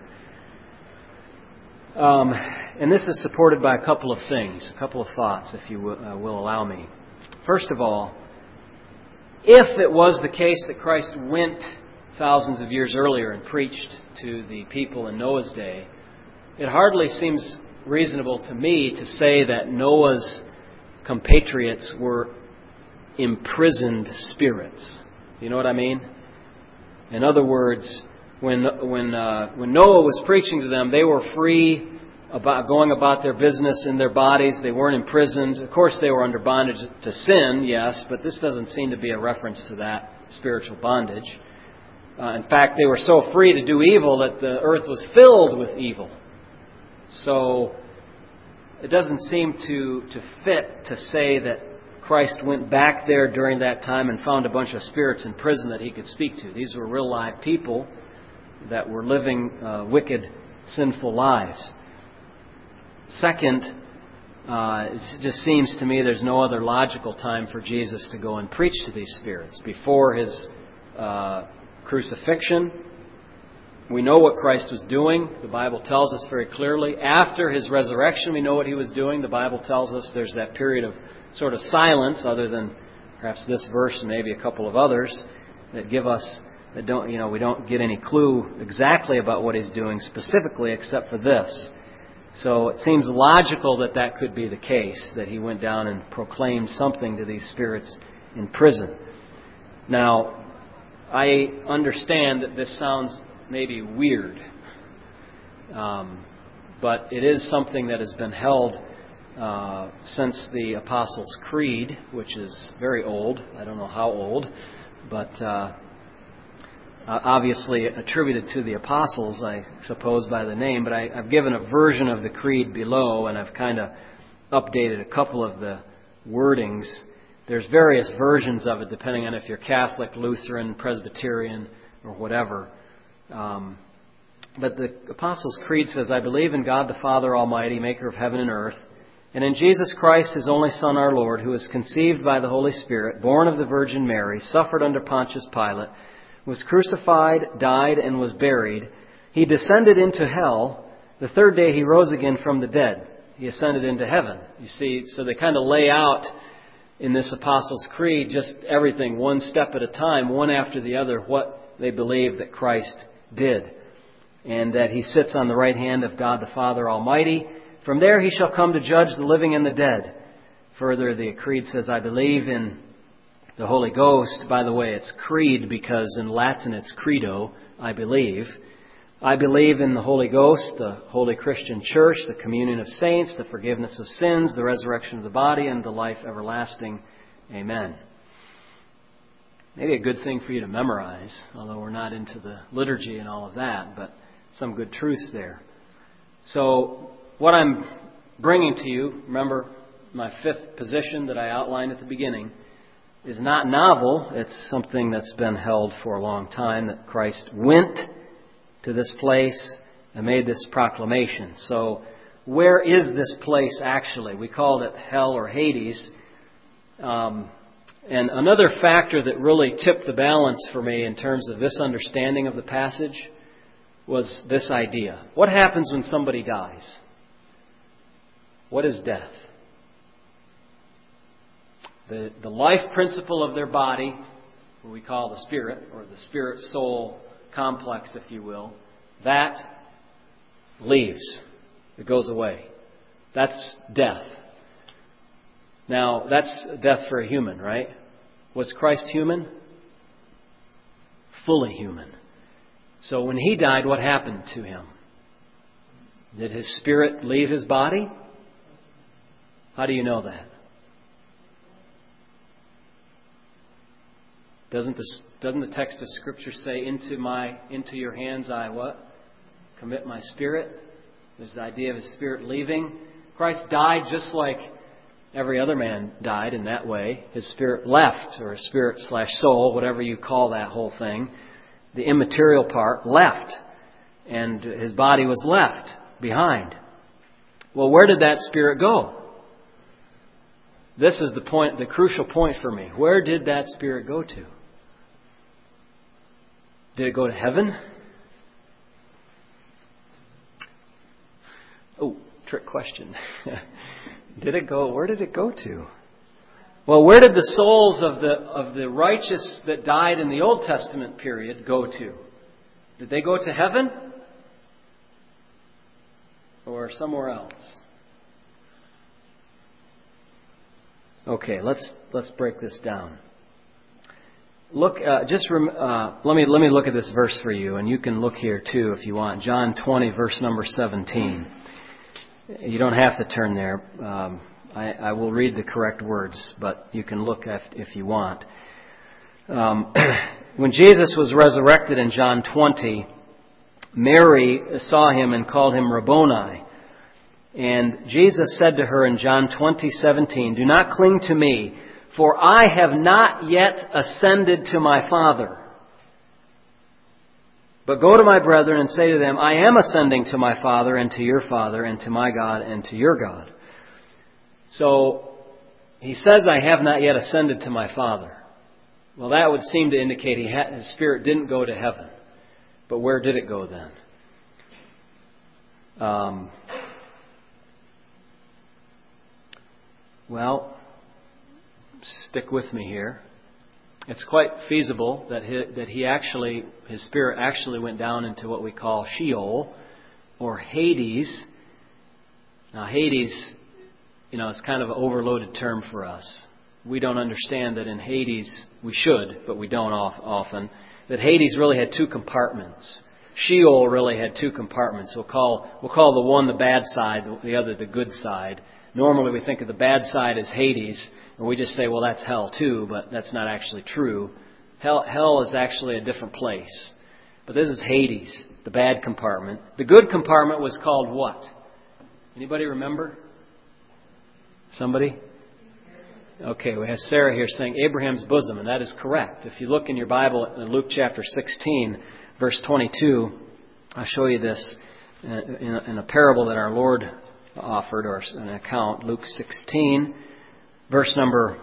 And this is supported by a couple of things, a couple of thoughts, if you will allow me. First of all, if it was the case that Christ went thousands of years earlier and preached to the people in Noah's day, it hardly seems reasonable to me to say that Noah's compatriots were imprisoned spirits. You know what I mean? In other words, when Noah was preaching to them, they were free about going about their business in their bodies. They weren't imprisoned. Of course, they were under bondage to sin, yes, but this doesn't seem to be a reference to that spiritual bondage. In fact, they were so free to do evil that the earth was filled with evil. So it doesn't seem to fit to say that Christ went back there during that time and found a bunch of spirits in prison that he could speak to. These were real live people that were living wicked, sinful lives. Second, it just seems to me there's no other logical time for Jesus to go and preach to these spirits. Before his crucifixion, we know what Christ was doing. The Bible tells us very clearly. After his resurrection, we know what he was doing. The Bible tells us there's that period of sort of silence, other than perhaps this verse and maybe a couple of others, that give us that we don't get any clue exactly about what he's doing specifically, except for this. So it seems logical that that could be the case, that he went down and proclaimed something to these spirits in prison. Now, I understand that this sounds maybe weird, but it is something that has been held since the Apostles' Creed, which is very old. I don't know how old, but obviously attributed to the Apostles, I suppose, by the name. But I've given a version of the Creed below, and I've kind of updated a couple of the wordings. There's various versions of it, depending on if you're Catholic, Lutheran, Presbyterian, or whatever. But the Apostles' Creed says, I believe in God the Father Almighty, maker of heaven and earth, and in Jesus Christ, his only Son, our Lord, who was conceived by the Holy Spirit, born of the Virgin Mary, suffered under Pontius Pilate, was crucified, died, and was buried. He descended into hell. The third day he rose again from the dead. He ascended into heaven. You see, so they kind of lay out in this Apostles' Creed just everything, one step at a time, one after the other, what they believe that Christ did. And that he sits on the right hand of God the Father Almighty. From there he shall come to judge the living and the dead. Further, the Creed says, I believe in the Holy Ghost. By the way, it's creed because in Latin it's credo, I believe. I believe in the Holy Ghost, the Holy Christian Church, the communion of saints, the forgiveness of sins, the resurrection of the body, and the life everlasting. Amen. Maybe a good thing for you to memorize, although we're not into the liturgy and all of that, but some good truths there. So what I'm bringing to you, remember my fifth position that I outlined at the beginning, is not novel. It's something that's been held for a long time, that Christ went to this place and made this proclamation. So where is this place actually? We called it hell or Hades. And another factor that really tipped the balance for me in terms of this understanding of the passage was this idea. What happens when somebody dies? What is death? The life principle of their body, what we call the spirit, or the spirit-soul complex, if you will, that leaves. It goes away. That's death. Now, that's death for a human, right? Was Christ human? Fully human. So when He died, what happened to Him? Did His spirit leave His body? How do you know that? Doesn't the text of Scripture say, into your hands I what? Commit my spirit? There's the idea of His spirit leaving. Christ died just like every other man died in that way. His spirit left, or His spirit/soul, whatever you call that whole thing. The immaterial part left. And His body was left behind. Well, where did that spirit go? This is the point, the crucial point for me. Where did that spirit go to? Did it go to heaven? Oh, trick question. Where did it go to? Well, where did the souls of the righteous that died in the Old Testament period go to? Did they go to heaven? Or somewhere else? Okay, let's break this down. Look, let me look at this verse for you, and you can look here too if you want. John 20, verse number 17. You don't have to turn there. I will read the correct words, but you can look if you want. When Jesus was resurrected in John 20, Mary saw Him and called Him Rabboni. And Jesus said to her in John 20:17, "Do not cling to me, for I have not yet ascended to my Father. But go to my brethren and say to them, I am ascending to my Father and to your Father and to my God and to your God." So, He says, "I have not yet ascended to my Father." Well, that would seem to indicate His Spirit didn't go to heaven. But where did it go then? Well, stick with me here. It's quite feasible that His Spirit actually went down into what we call Sheol or Hades. Now, Hades, it's kind of an overloaded term for us. We don't understand that in Hades, we should, but we don't often, that Hades really had two compartments. Sheol really had two compartments. We'll call the one the bad side, the other the good side. Normally we think of the bad side as Hades, and we just say, well, that's hell too, but that's not actually true. Hell is actually a different place. But this is Hades, the bad compartment. The good compartment was called what? Anybody remember? Somebody? Okay, we have Sarah here saying Abraham's bosom, and that is correct. If you look in your Bible in Luke chapter 16, verse 22, I'll show you this in a parable that our Lord offered, or an account. Luke 16, verse number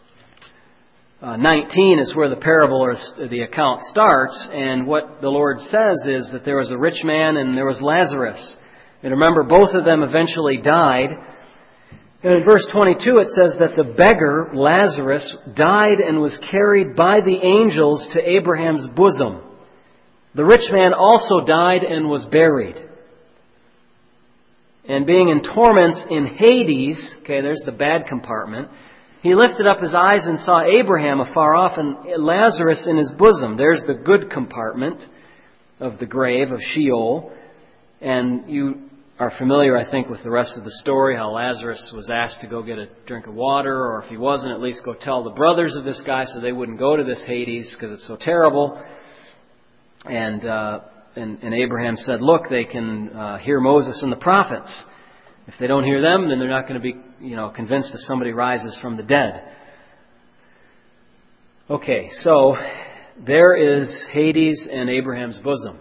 19 is where the parable or the account starts. And what the Lord says is that there was a rich man and there was Lazarus. And remember, both of them eventually died. And in verse 22 it says that the beggar, Lazarus, died and was carried by the angels to Abraham's bosom. The rich man also died and was buried. And being in torments in Hades, okay, there's the bad compartment, he lifted up his eyes and saw Abraham afar off and Lazarus in his bosom. There's the good compartment of the grave of Sheol. And you are familiar, I think, with the rest of the story, how Lazarus was asked to go get a drink of water, or if he wasn't, at least go tell the brothers of this guy so they wouldn't go to this Hades because it's so terrible. And Abraham said, look, they can hear Moses and the prophets. If they don't hear them, then they're not going to be, convinced that somebody rises from the dead. Okay, so there is Hades and Abraham's bosom.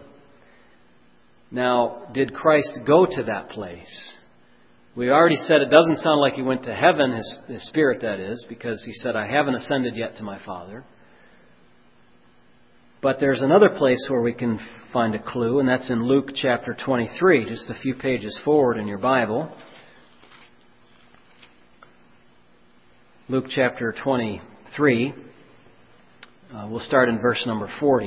Now, did Christ go to that place? We already said it doesn't sound like He went to heaven, His Spirit that is, because He said, I haven't ascended yet to my Father. But there's another place where we can find a clue, and that's in Luke chapter 23, just a few pages forward in your Bible. Luke chapter 23. We'll start in verse number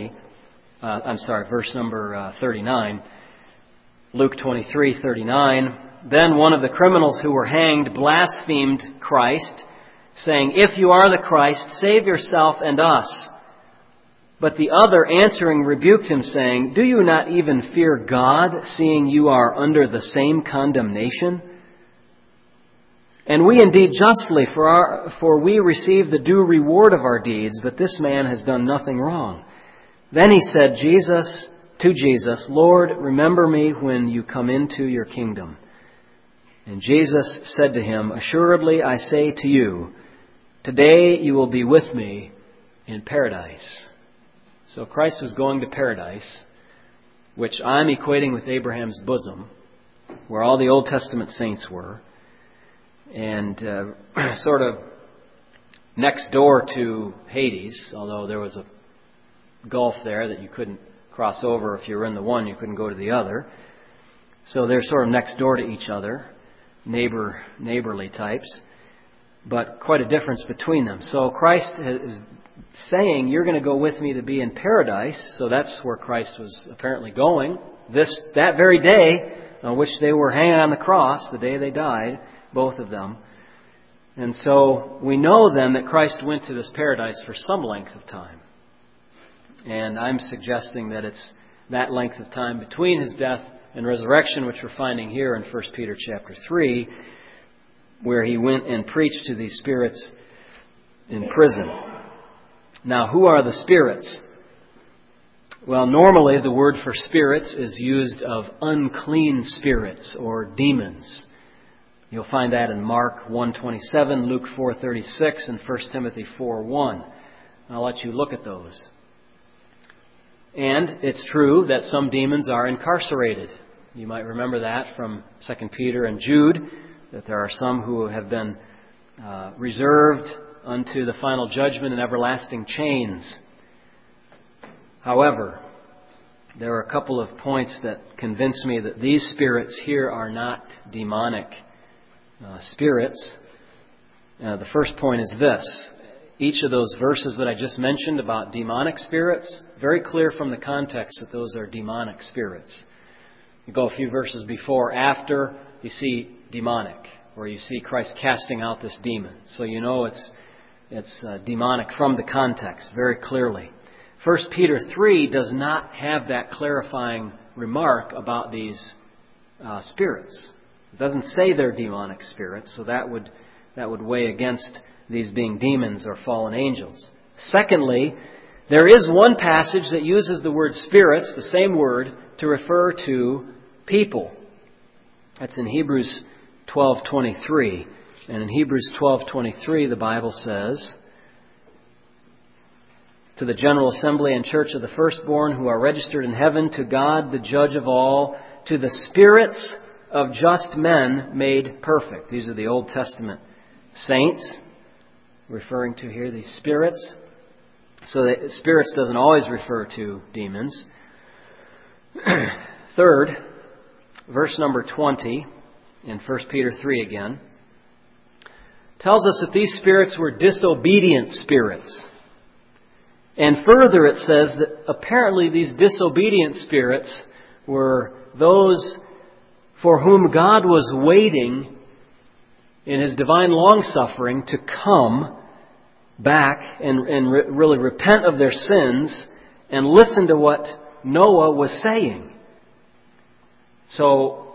39. Luke 23:39. Then one of the criminals who were hanged blasphemed Christ, saying, "If you are the Christ, save yourself and us." But the other answering rebuked him, saying, "Do you not even fear God, seeing you are under the same condemnation? And we indeed justly, for we receive the due reward of our deeds, but this man has done nothing wrong." Then he said to Jesus, "Lord, remember me when you come into your kingdom." And Jesus said to him, "Assuredly I say to you, today you will be with me in paradise." So Christ was going to paradise, which I'm equating with Abraham's bosom, where all the Old Testament saints were, and sort of next door to Hades, although there was a gulf there that you couldn't cross over. If you were in the one, you couldn't go to the other. So they're sort of next door to each other, neighborly types, but quite a difference between them. So Christ is saying, "You're going to go with me to be in paradise." So that's where Christ was apparently going. That very day on which they were hanging on the cross, the day they died, both of them. And so we know then that Christ went to this paradise for some length of time. And I'm suggesting that it's that length of time between his death and resurrection, which we're finding here in 1 Peter chapter 3, where he went and preached to these spirits in prison. Now, who are the spirits? Well, normally the word for spirits is used of unclean spirits or demons. You'll find that in Mark 1:27, Luke 4:36, and 1 Timothy 4:1. I'll let you look at those. And it's true that some demons are incarcerated. You might remember that from 2 Peter and Jude, that there are some who have been reserved unto the final judgment in everlasting chains. However, there are a couple of points that convince me that these spirits here are not demonic spirits. The first point is this. Each of those verses that I just mentioned about demonic spirits, very clear from the context that those are demonic spirits. You go a few verses before, after, you see demonic, or you see Christ casting out this demon. So you know it's demonic from the context, very clearly. 1 Peter 3 does not have that clarifying remark about these spirits. It doesn't say they're demonic spirits, so that would weigh against these being demons or fallen angels. Secondly, there is one passage that uses the word spirits, the same word, to refer to people. That's in Hebrews 12:23. And in Hebrews 12:23, the Bible says, "To the general assembly and church of the firstborn who are registered in heaven, to God, the judge of all, to the spirits of just men made perfect." These are the Old Testament saints, referring to here these spirits. So that spirits doesn't always refer to demons. Third, verse number 20 in 1 Peter 3 again, tells us that these spirits were disobedient spirits. And further it says that apparently these disobedient spirits were those for whom God was waiting in His divine long-suffering to come back and really repent of their sins and listen to what Noah was saying. So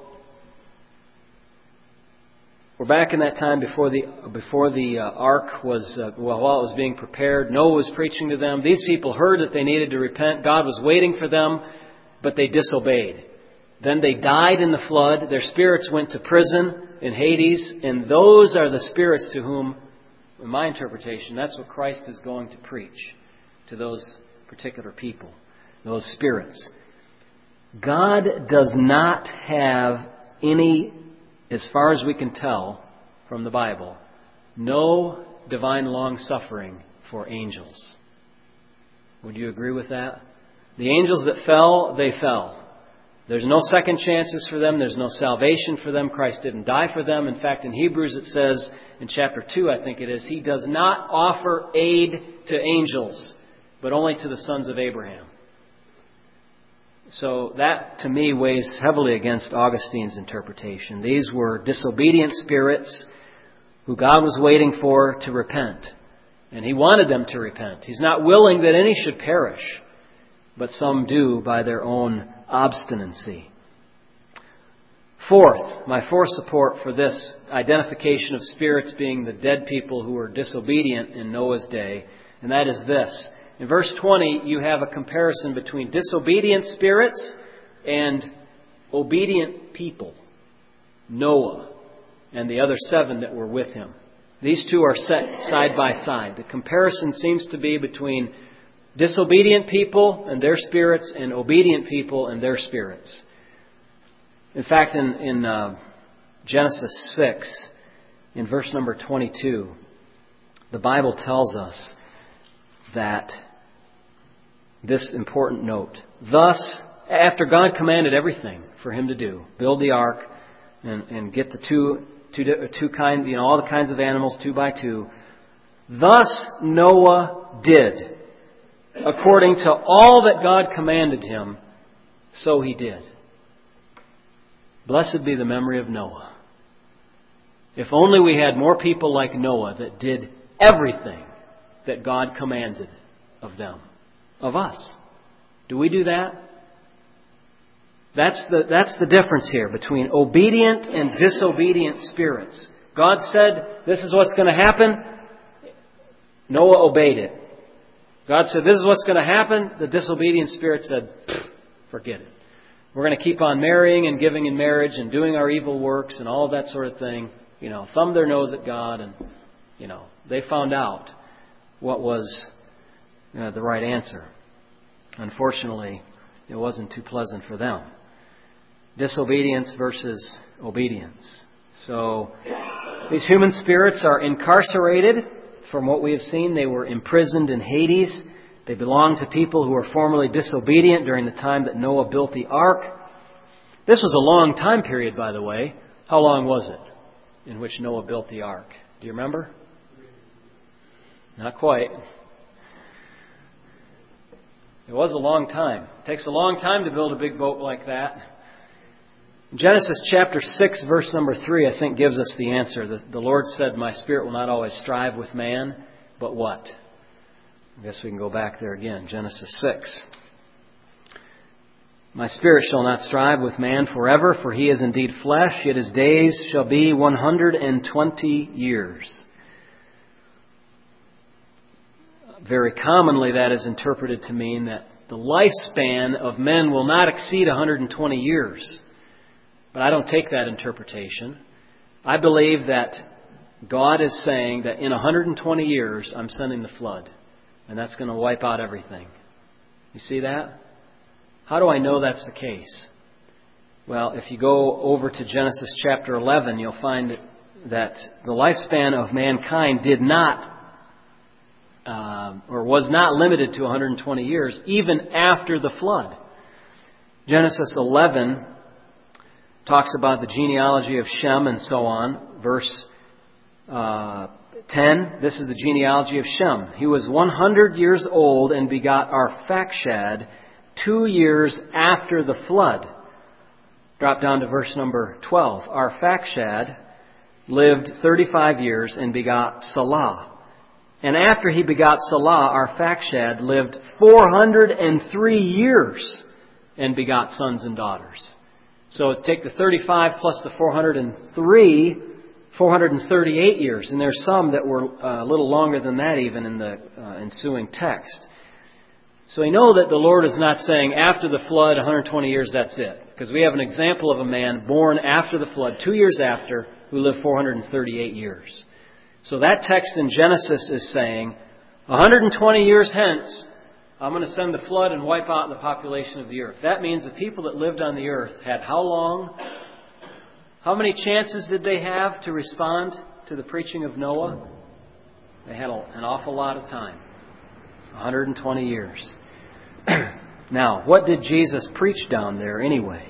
we're back in that time before the ark was, while it was being prepared. Noah was preaching to them. These people heard that they needed to repent. God was waiting for them, but they disobeyed. Then they died in the flood. Their spirits went to prison in Hades, and those are the spirits to whom, in my interpretation, that's what Christ is going to preach to those particular people, those spirits. God does not have any, as far as we can tell from the Bible, no divine long-suffering for angels. Would you agree with that? The angels that fell, they fell. There's no second chances for them. There's no salvation for them. Christ didn't die for them. In fact, in Hebrews it says, in chapter 2 I think it is, He does not offer aid to angels, but only to the sons of Abraham. So that, to me, weighs heavily against Augustine's interpretation. These were disobedient spirits who God was waiting for to repent. And He wanted them to repent. He's not willing that any should perish, but some do by their own obstinacy. My fourth support for this identification of spirits being the dead people who were disobedient in Noah's day, and that is this. In verse 20, you have a comparison between disobedient spirits and obedient people. Noah and the other 7 that were with him. These two are set side by side. The comparison seems to be between disobedient people and their spirits and obedient people and their spirits. In fact, in Genesis 6, in verse number 22, the Bible tells us that this important note. Thus, after God commanded everything for him to do, build the ark and get the two kind, all the kinds of animals 2 by 2. Thus Noah did, according to all that God commanded him, so he did. Blessed be the memory of Noah. If only we had more people like Noah that did everything that God commanded of them, of us. Do we do that? That's the difference here between obedient and disobedient spirits. God said, this is what's going to happen. Noah obeyed it. God said, this is what's going to happen. The disobedient spirit said, forget it. We're going to keep on marrying and giving in marriage and doing our evil works and all of that sort of thing. Thumb their nose at God, and, they found out what was the right answer. Unfortunately, it wasn't too pleasant for them. Disobedience versus obedience. So, these human spirits are incarcerated. From what we have seen, they were imprisoned in Hades. They belong to people who were formerly disobedient during the time that Noah built the ark. This was a long time period, by the way. How long was it in which Noah built the ark? Do you remember? Not quite. It was a long time. It takes a long time to build a big boat like that. Genesis chapter 6, verse number 3, I think gives us the answer. The Lord said, my spirit will not always strive with man, but what? I guess we can go back there again. Genesis 6. My spirit shall not strive with man forever, for he is indeed flesh, yet his days shall be 120 years. Very commonly that is interpreted to mean that the lifespan of men will not exceed 120 years. But I don't take that interpretation. I believe that God is saying that in 120 years I'm sending the flood. And that's going to wipe out everything. You see that? How do I know that's the case? Well, if you go over to Genesis chapter 11, you'll find that the lifespan of mankind did not, or was not limited to 120 years, even after the flood. Genesis 11 talks about the genealogy of Shem and so on. Verse 10, this is the genealogy of Shem. He was 100 years old and begot Arphaxad 2 years after the flood. Drop down to verse number 12. Arphaxad lived 35 years and begot Salah. And after he begot Salah, Arphaxad lived 403 years and begot sons and daughters. So take the 35 plus the 403, 438 years. And there's some that were a little longer than that even in the ensuing text. So we know that the Lord is not saying after the flood, 120 years, that's it. Because we have an example of a man born after the flood, 2 years after, who lived 438 years. So that text in Genesis is saying, 120 years hence, I'm going to send the flood and wipe out the population of the earth. That means the people that lived on the earth had how long? How many chances did they have to respond to the preaching of Noah? They had an awful lot of time. 120 years. Now, what did Jesus preach down there anyway?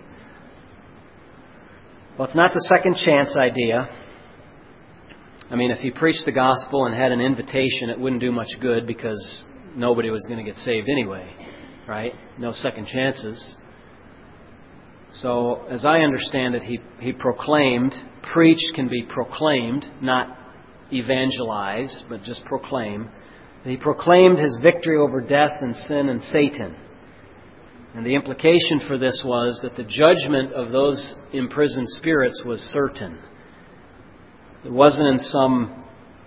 Well, it's not the second chance idea. I mean, if he preached the gospel and had an invitation, it wouldn't do much good because nobody was going to get saved anyway, right? No second chances. So, as I understand it, he proclaimed, preach can be proclaimed, not evangelize, but just proclaim. He proclaimed his victory over death and sin and Satan. And the implication for this was that the judgment of those imprisoned spirits was certain. It wasn't in some,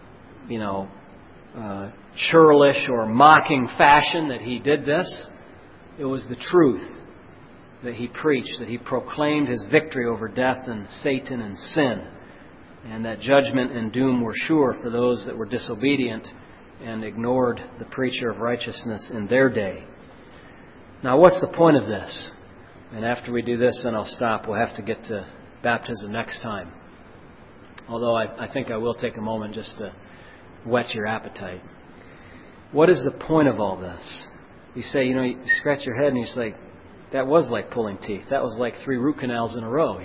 churlish or mocking fashion that he did this. It was the truth that he preached, that he proclaimed his victory over death and Satan and sin. And that judgment and doom were sure for those that were disobedient and ignored the preacher of righteousness in their day. Now, what's the point of this? And after we do this, then I'll stop. We'll have to get to baptism next time. Although I think I will take a moment just to whet your appetite. What is the point of all this? You say, you scratch your head and you say, that was like pulling teeth. That was like 3 root canals in a row,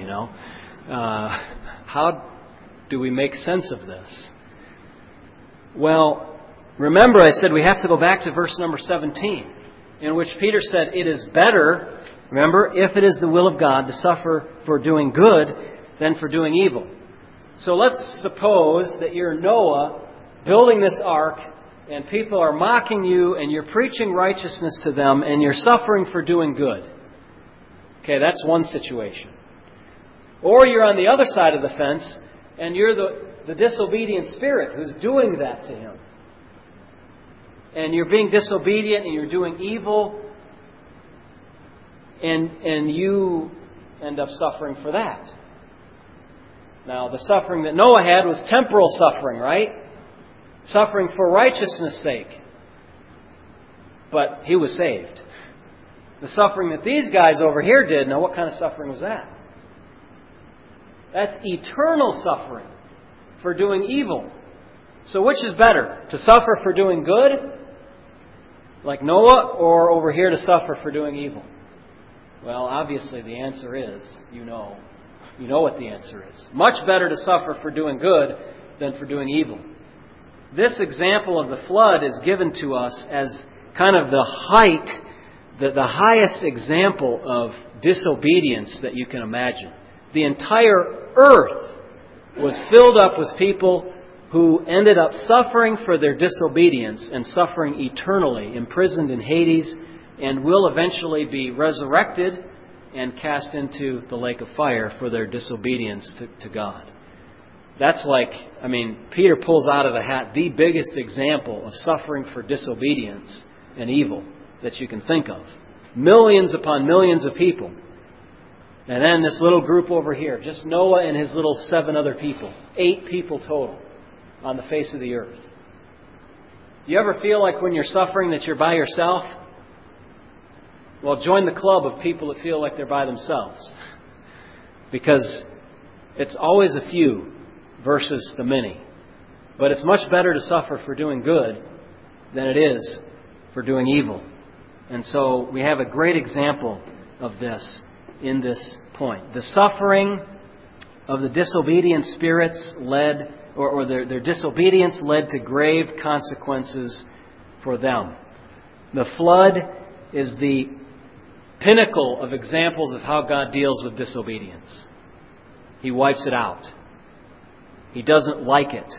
How do we make sense of this? Well, remember I said we have to go back to verse number 17, in which Peter said, it is better, remember, if it is the will of God to suffer for doing good than for doing evil. So let's suppose that you're Noah building this ark and people are mocking you and you're preaching righteousness to them and you're suffering for doing good. Okay, that's one situation. Or you're on the other side of the fence and you're the disobedient spirit who's doing that to him. And you're being disobedient and you're doing evil and you end up suffering for that. Now, the suffering that Noah had was temporal suffering, right? Suffering for righteousness' sake. But he was saved. The suffering that these guys over here did, now what kind of suffering was that? That's eternal suffering for doing evil. So which is better? To suffer for doing good, like Noah, or over here to suffer for doing evil? Well, obviously the answer is, you know what the answer is. Much better to suffer for doing good than for doing evil. This example of the flood is given to us as kind of the highest example of disobedience that you can imagine. The entire earth was filled up with people who ended up suffering for their disobedience and suffering eternally, imprisoned in Hades, and will eventually be resurrected and cast into the lake of fire for their disobedience to God. That's Peter pulls out of the hat the biggest example of suffering for disobedience and evil that you can think of. Millions upon millions of people. And then this little group over here, just Noah and his little 7 other people. 8 people total on the face of the earth. You ever feel like when you're suffering that you're by yourself? Well, join the club of people that feel like they're by themselves. Because it's always a few versus the many. But it's much better to suffer for doing good than it is for doing evil. And so we have a great example of this in this point. The suffering of the disobedient spirits led, or their disobedience led to grave consequences for them. The flood is the pinnacle of examples of how God deals with disobedience. He wipes it out. He doesn't like it.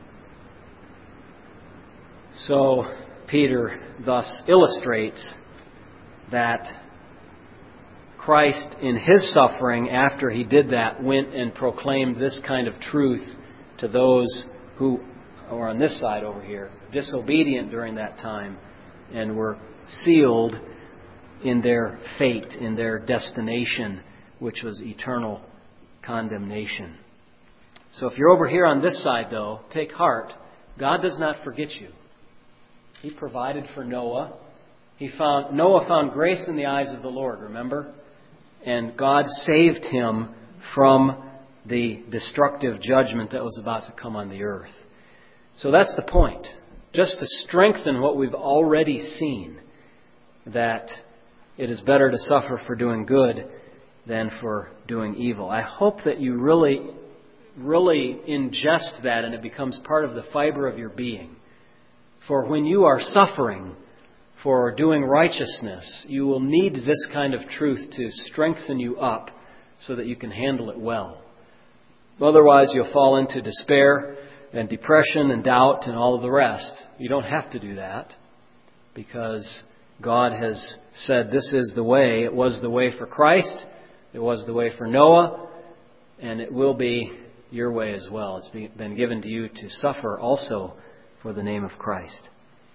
So Peter thus illustrates that Christ, in His suffering, after He did that, went and proclaimed this kind of truth to those who are on this side over here, disobedient during that time, and were sealed in their fate, in their destination, which was eternal condemnation. So if you're over here on this side, though, take heart. God does not forget you. He provided for Noah. Noah found grace in the eyes of the Lord, remember? And God saved him from the destructive judgment that was about to come on the earth. So that's the point. just to strengthen what we've already seen, that it is better to suffer for doing good than for doing evil. I hope that you really ingest that and it becomes part of the fiber of your being. For when you are suffering for doing righteousness, you will need this kind of truth to strengthen you up so that you can handle it well. Otherwise, you'll fall into despair and depression and doubt and all of the rest. You don't have to do that because God has said this is the way. It was the way for Christ. It was the way for Noah. And it will be your way as well. It's been given to you to suffer also for the name of Christ.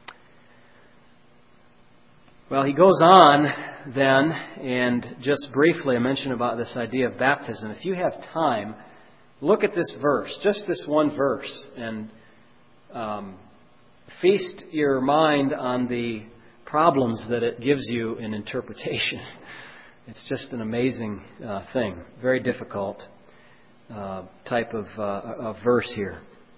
Well, he goes on then, and just briefly I mentioned about this idea of baptism. If you have time, look at this verse, just this one verse, and feast your mind on the problems that it gives you in interpretation. It's just an amazing thing. Very difficult type of verse here.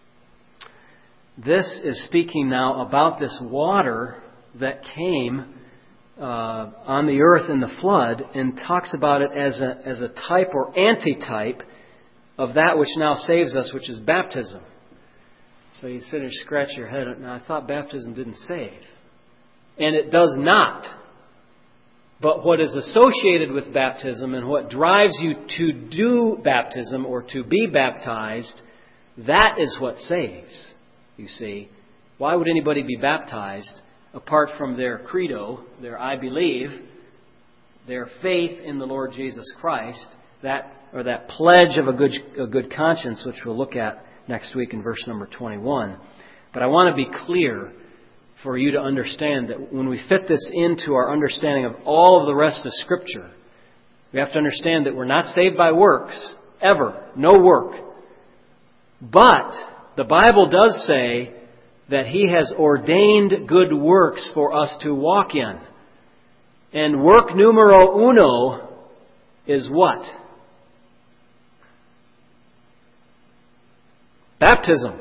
This is speaking now about this water that came on the earth in the flood, and talks about it as a type or antitype of that which now saves us, which is baptism. So you sit and scratch your head. Now, I thought baptism didn't save. And it does not. But what is associated with baptism and what drives you to do baptism or to be baptized, that is what saves, you see. Why would anybody be baptized apart from their credo, their I believe, their faith in the Lord Jesus Christ, that pledge of a good conscience, which we'll look at next week in verse number 21. But I want to be clear for you to understand that when we fit this into our understanding of all of the rest of Scripture, we have to understand that we're not saved by works, ever. No work. But the Bible does say that He has ordained good works for us to walk in. And work numero uno is what? Baptism.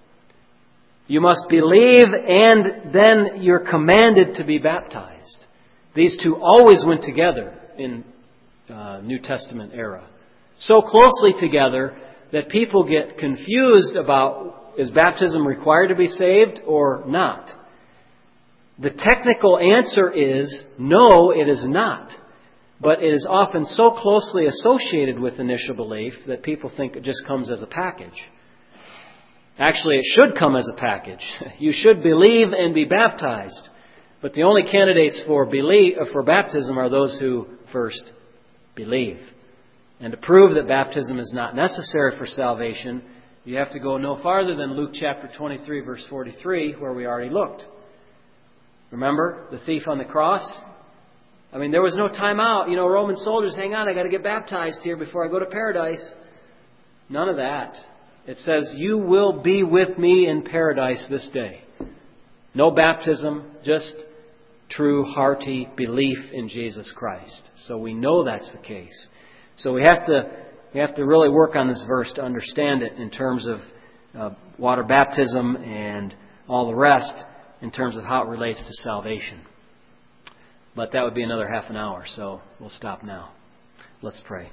You must believe and then you're commanded to be baptized. These two always went together in New Testament era. So closely together that people get confused about, is baptism required to be saved or not? The technical answer is no, it is not. But it is often so closely associated with initial belief that people think it just comes as a package. Actually, it should come as a package. You should believe and be baptized. But the only candidates for baptism are those who first believe. And to prove that baptism is not necessary for salvation, you have to go no farther than Luke chapter 23, verse 43, where we already looked. Remember the thief on the cross? I mean, there was no time out. Roman soldiers, hang on, I got to get baptized here before I go to paradise. None of that. It says, you will be with me in paradise this day. No baptism, just true, hearty belief in Jesus Christ. So we know that's the case. So we have to really work on this verse to understand it in terms of water baptism and all the rest in terms of how it relates to salvation. But that would be another half an hour, so we'll stop now. Let's pray.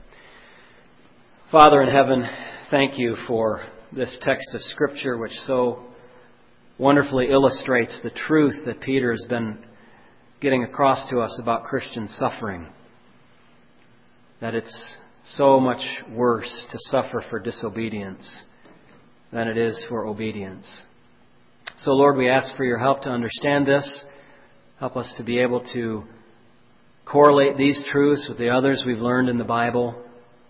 Father in heaven, thank you for this text of Scripture which so wonderfully illustrates the truth that Peter has been getting across to us about Christian suffering. That it's so much worse to suffer for disobedience than it is for obedience. So Lord, we ask for your help to understand this. Help us to be able to correlate these truths with the others we've learned in the Bible.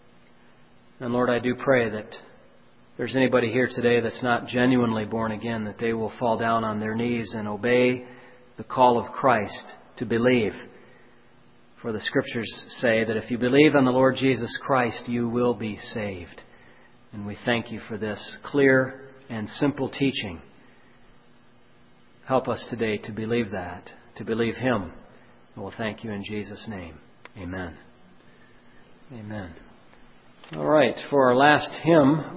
And Lord, I do pray that if there's anybody here today that's not genuinely born again, that they will fall down on their knees and obey the call of Christ to believe. For the Scriptures say that if you believe on the Lord Jesus Christ, you will be saved. And we thank you for this clear and simple teaching. Help us today to believe that, to believe Him. And we'll thank you in Jesus' name. Amen. Amen. All right, for our last hymn.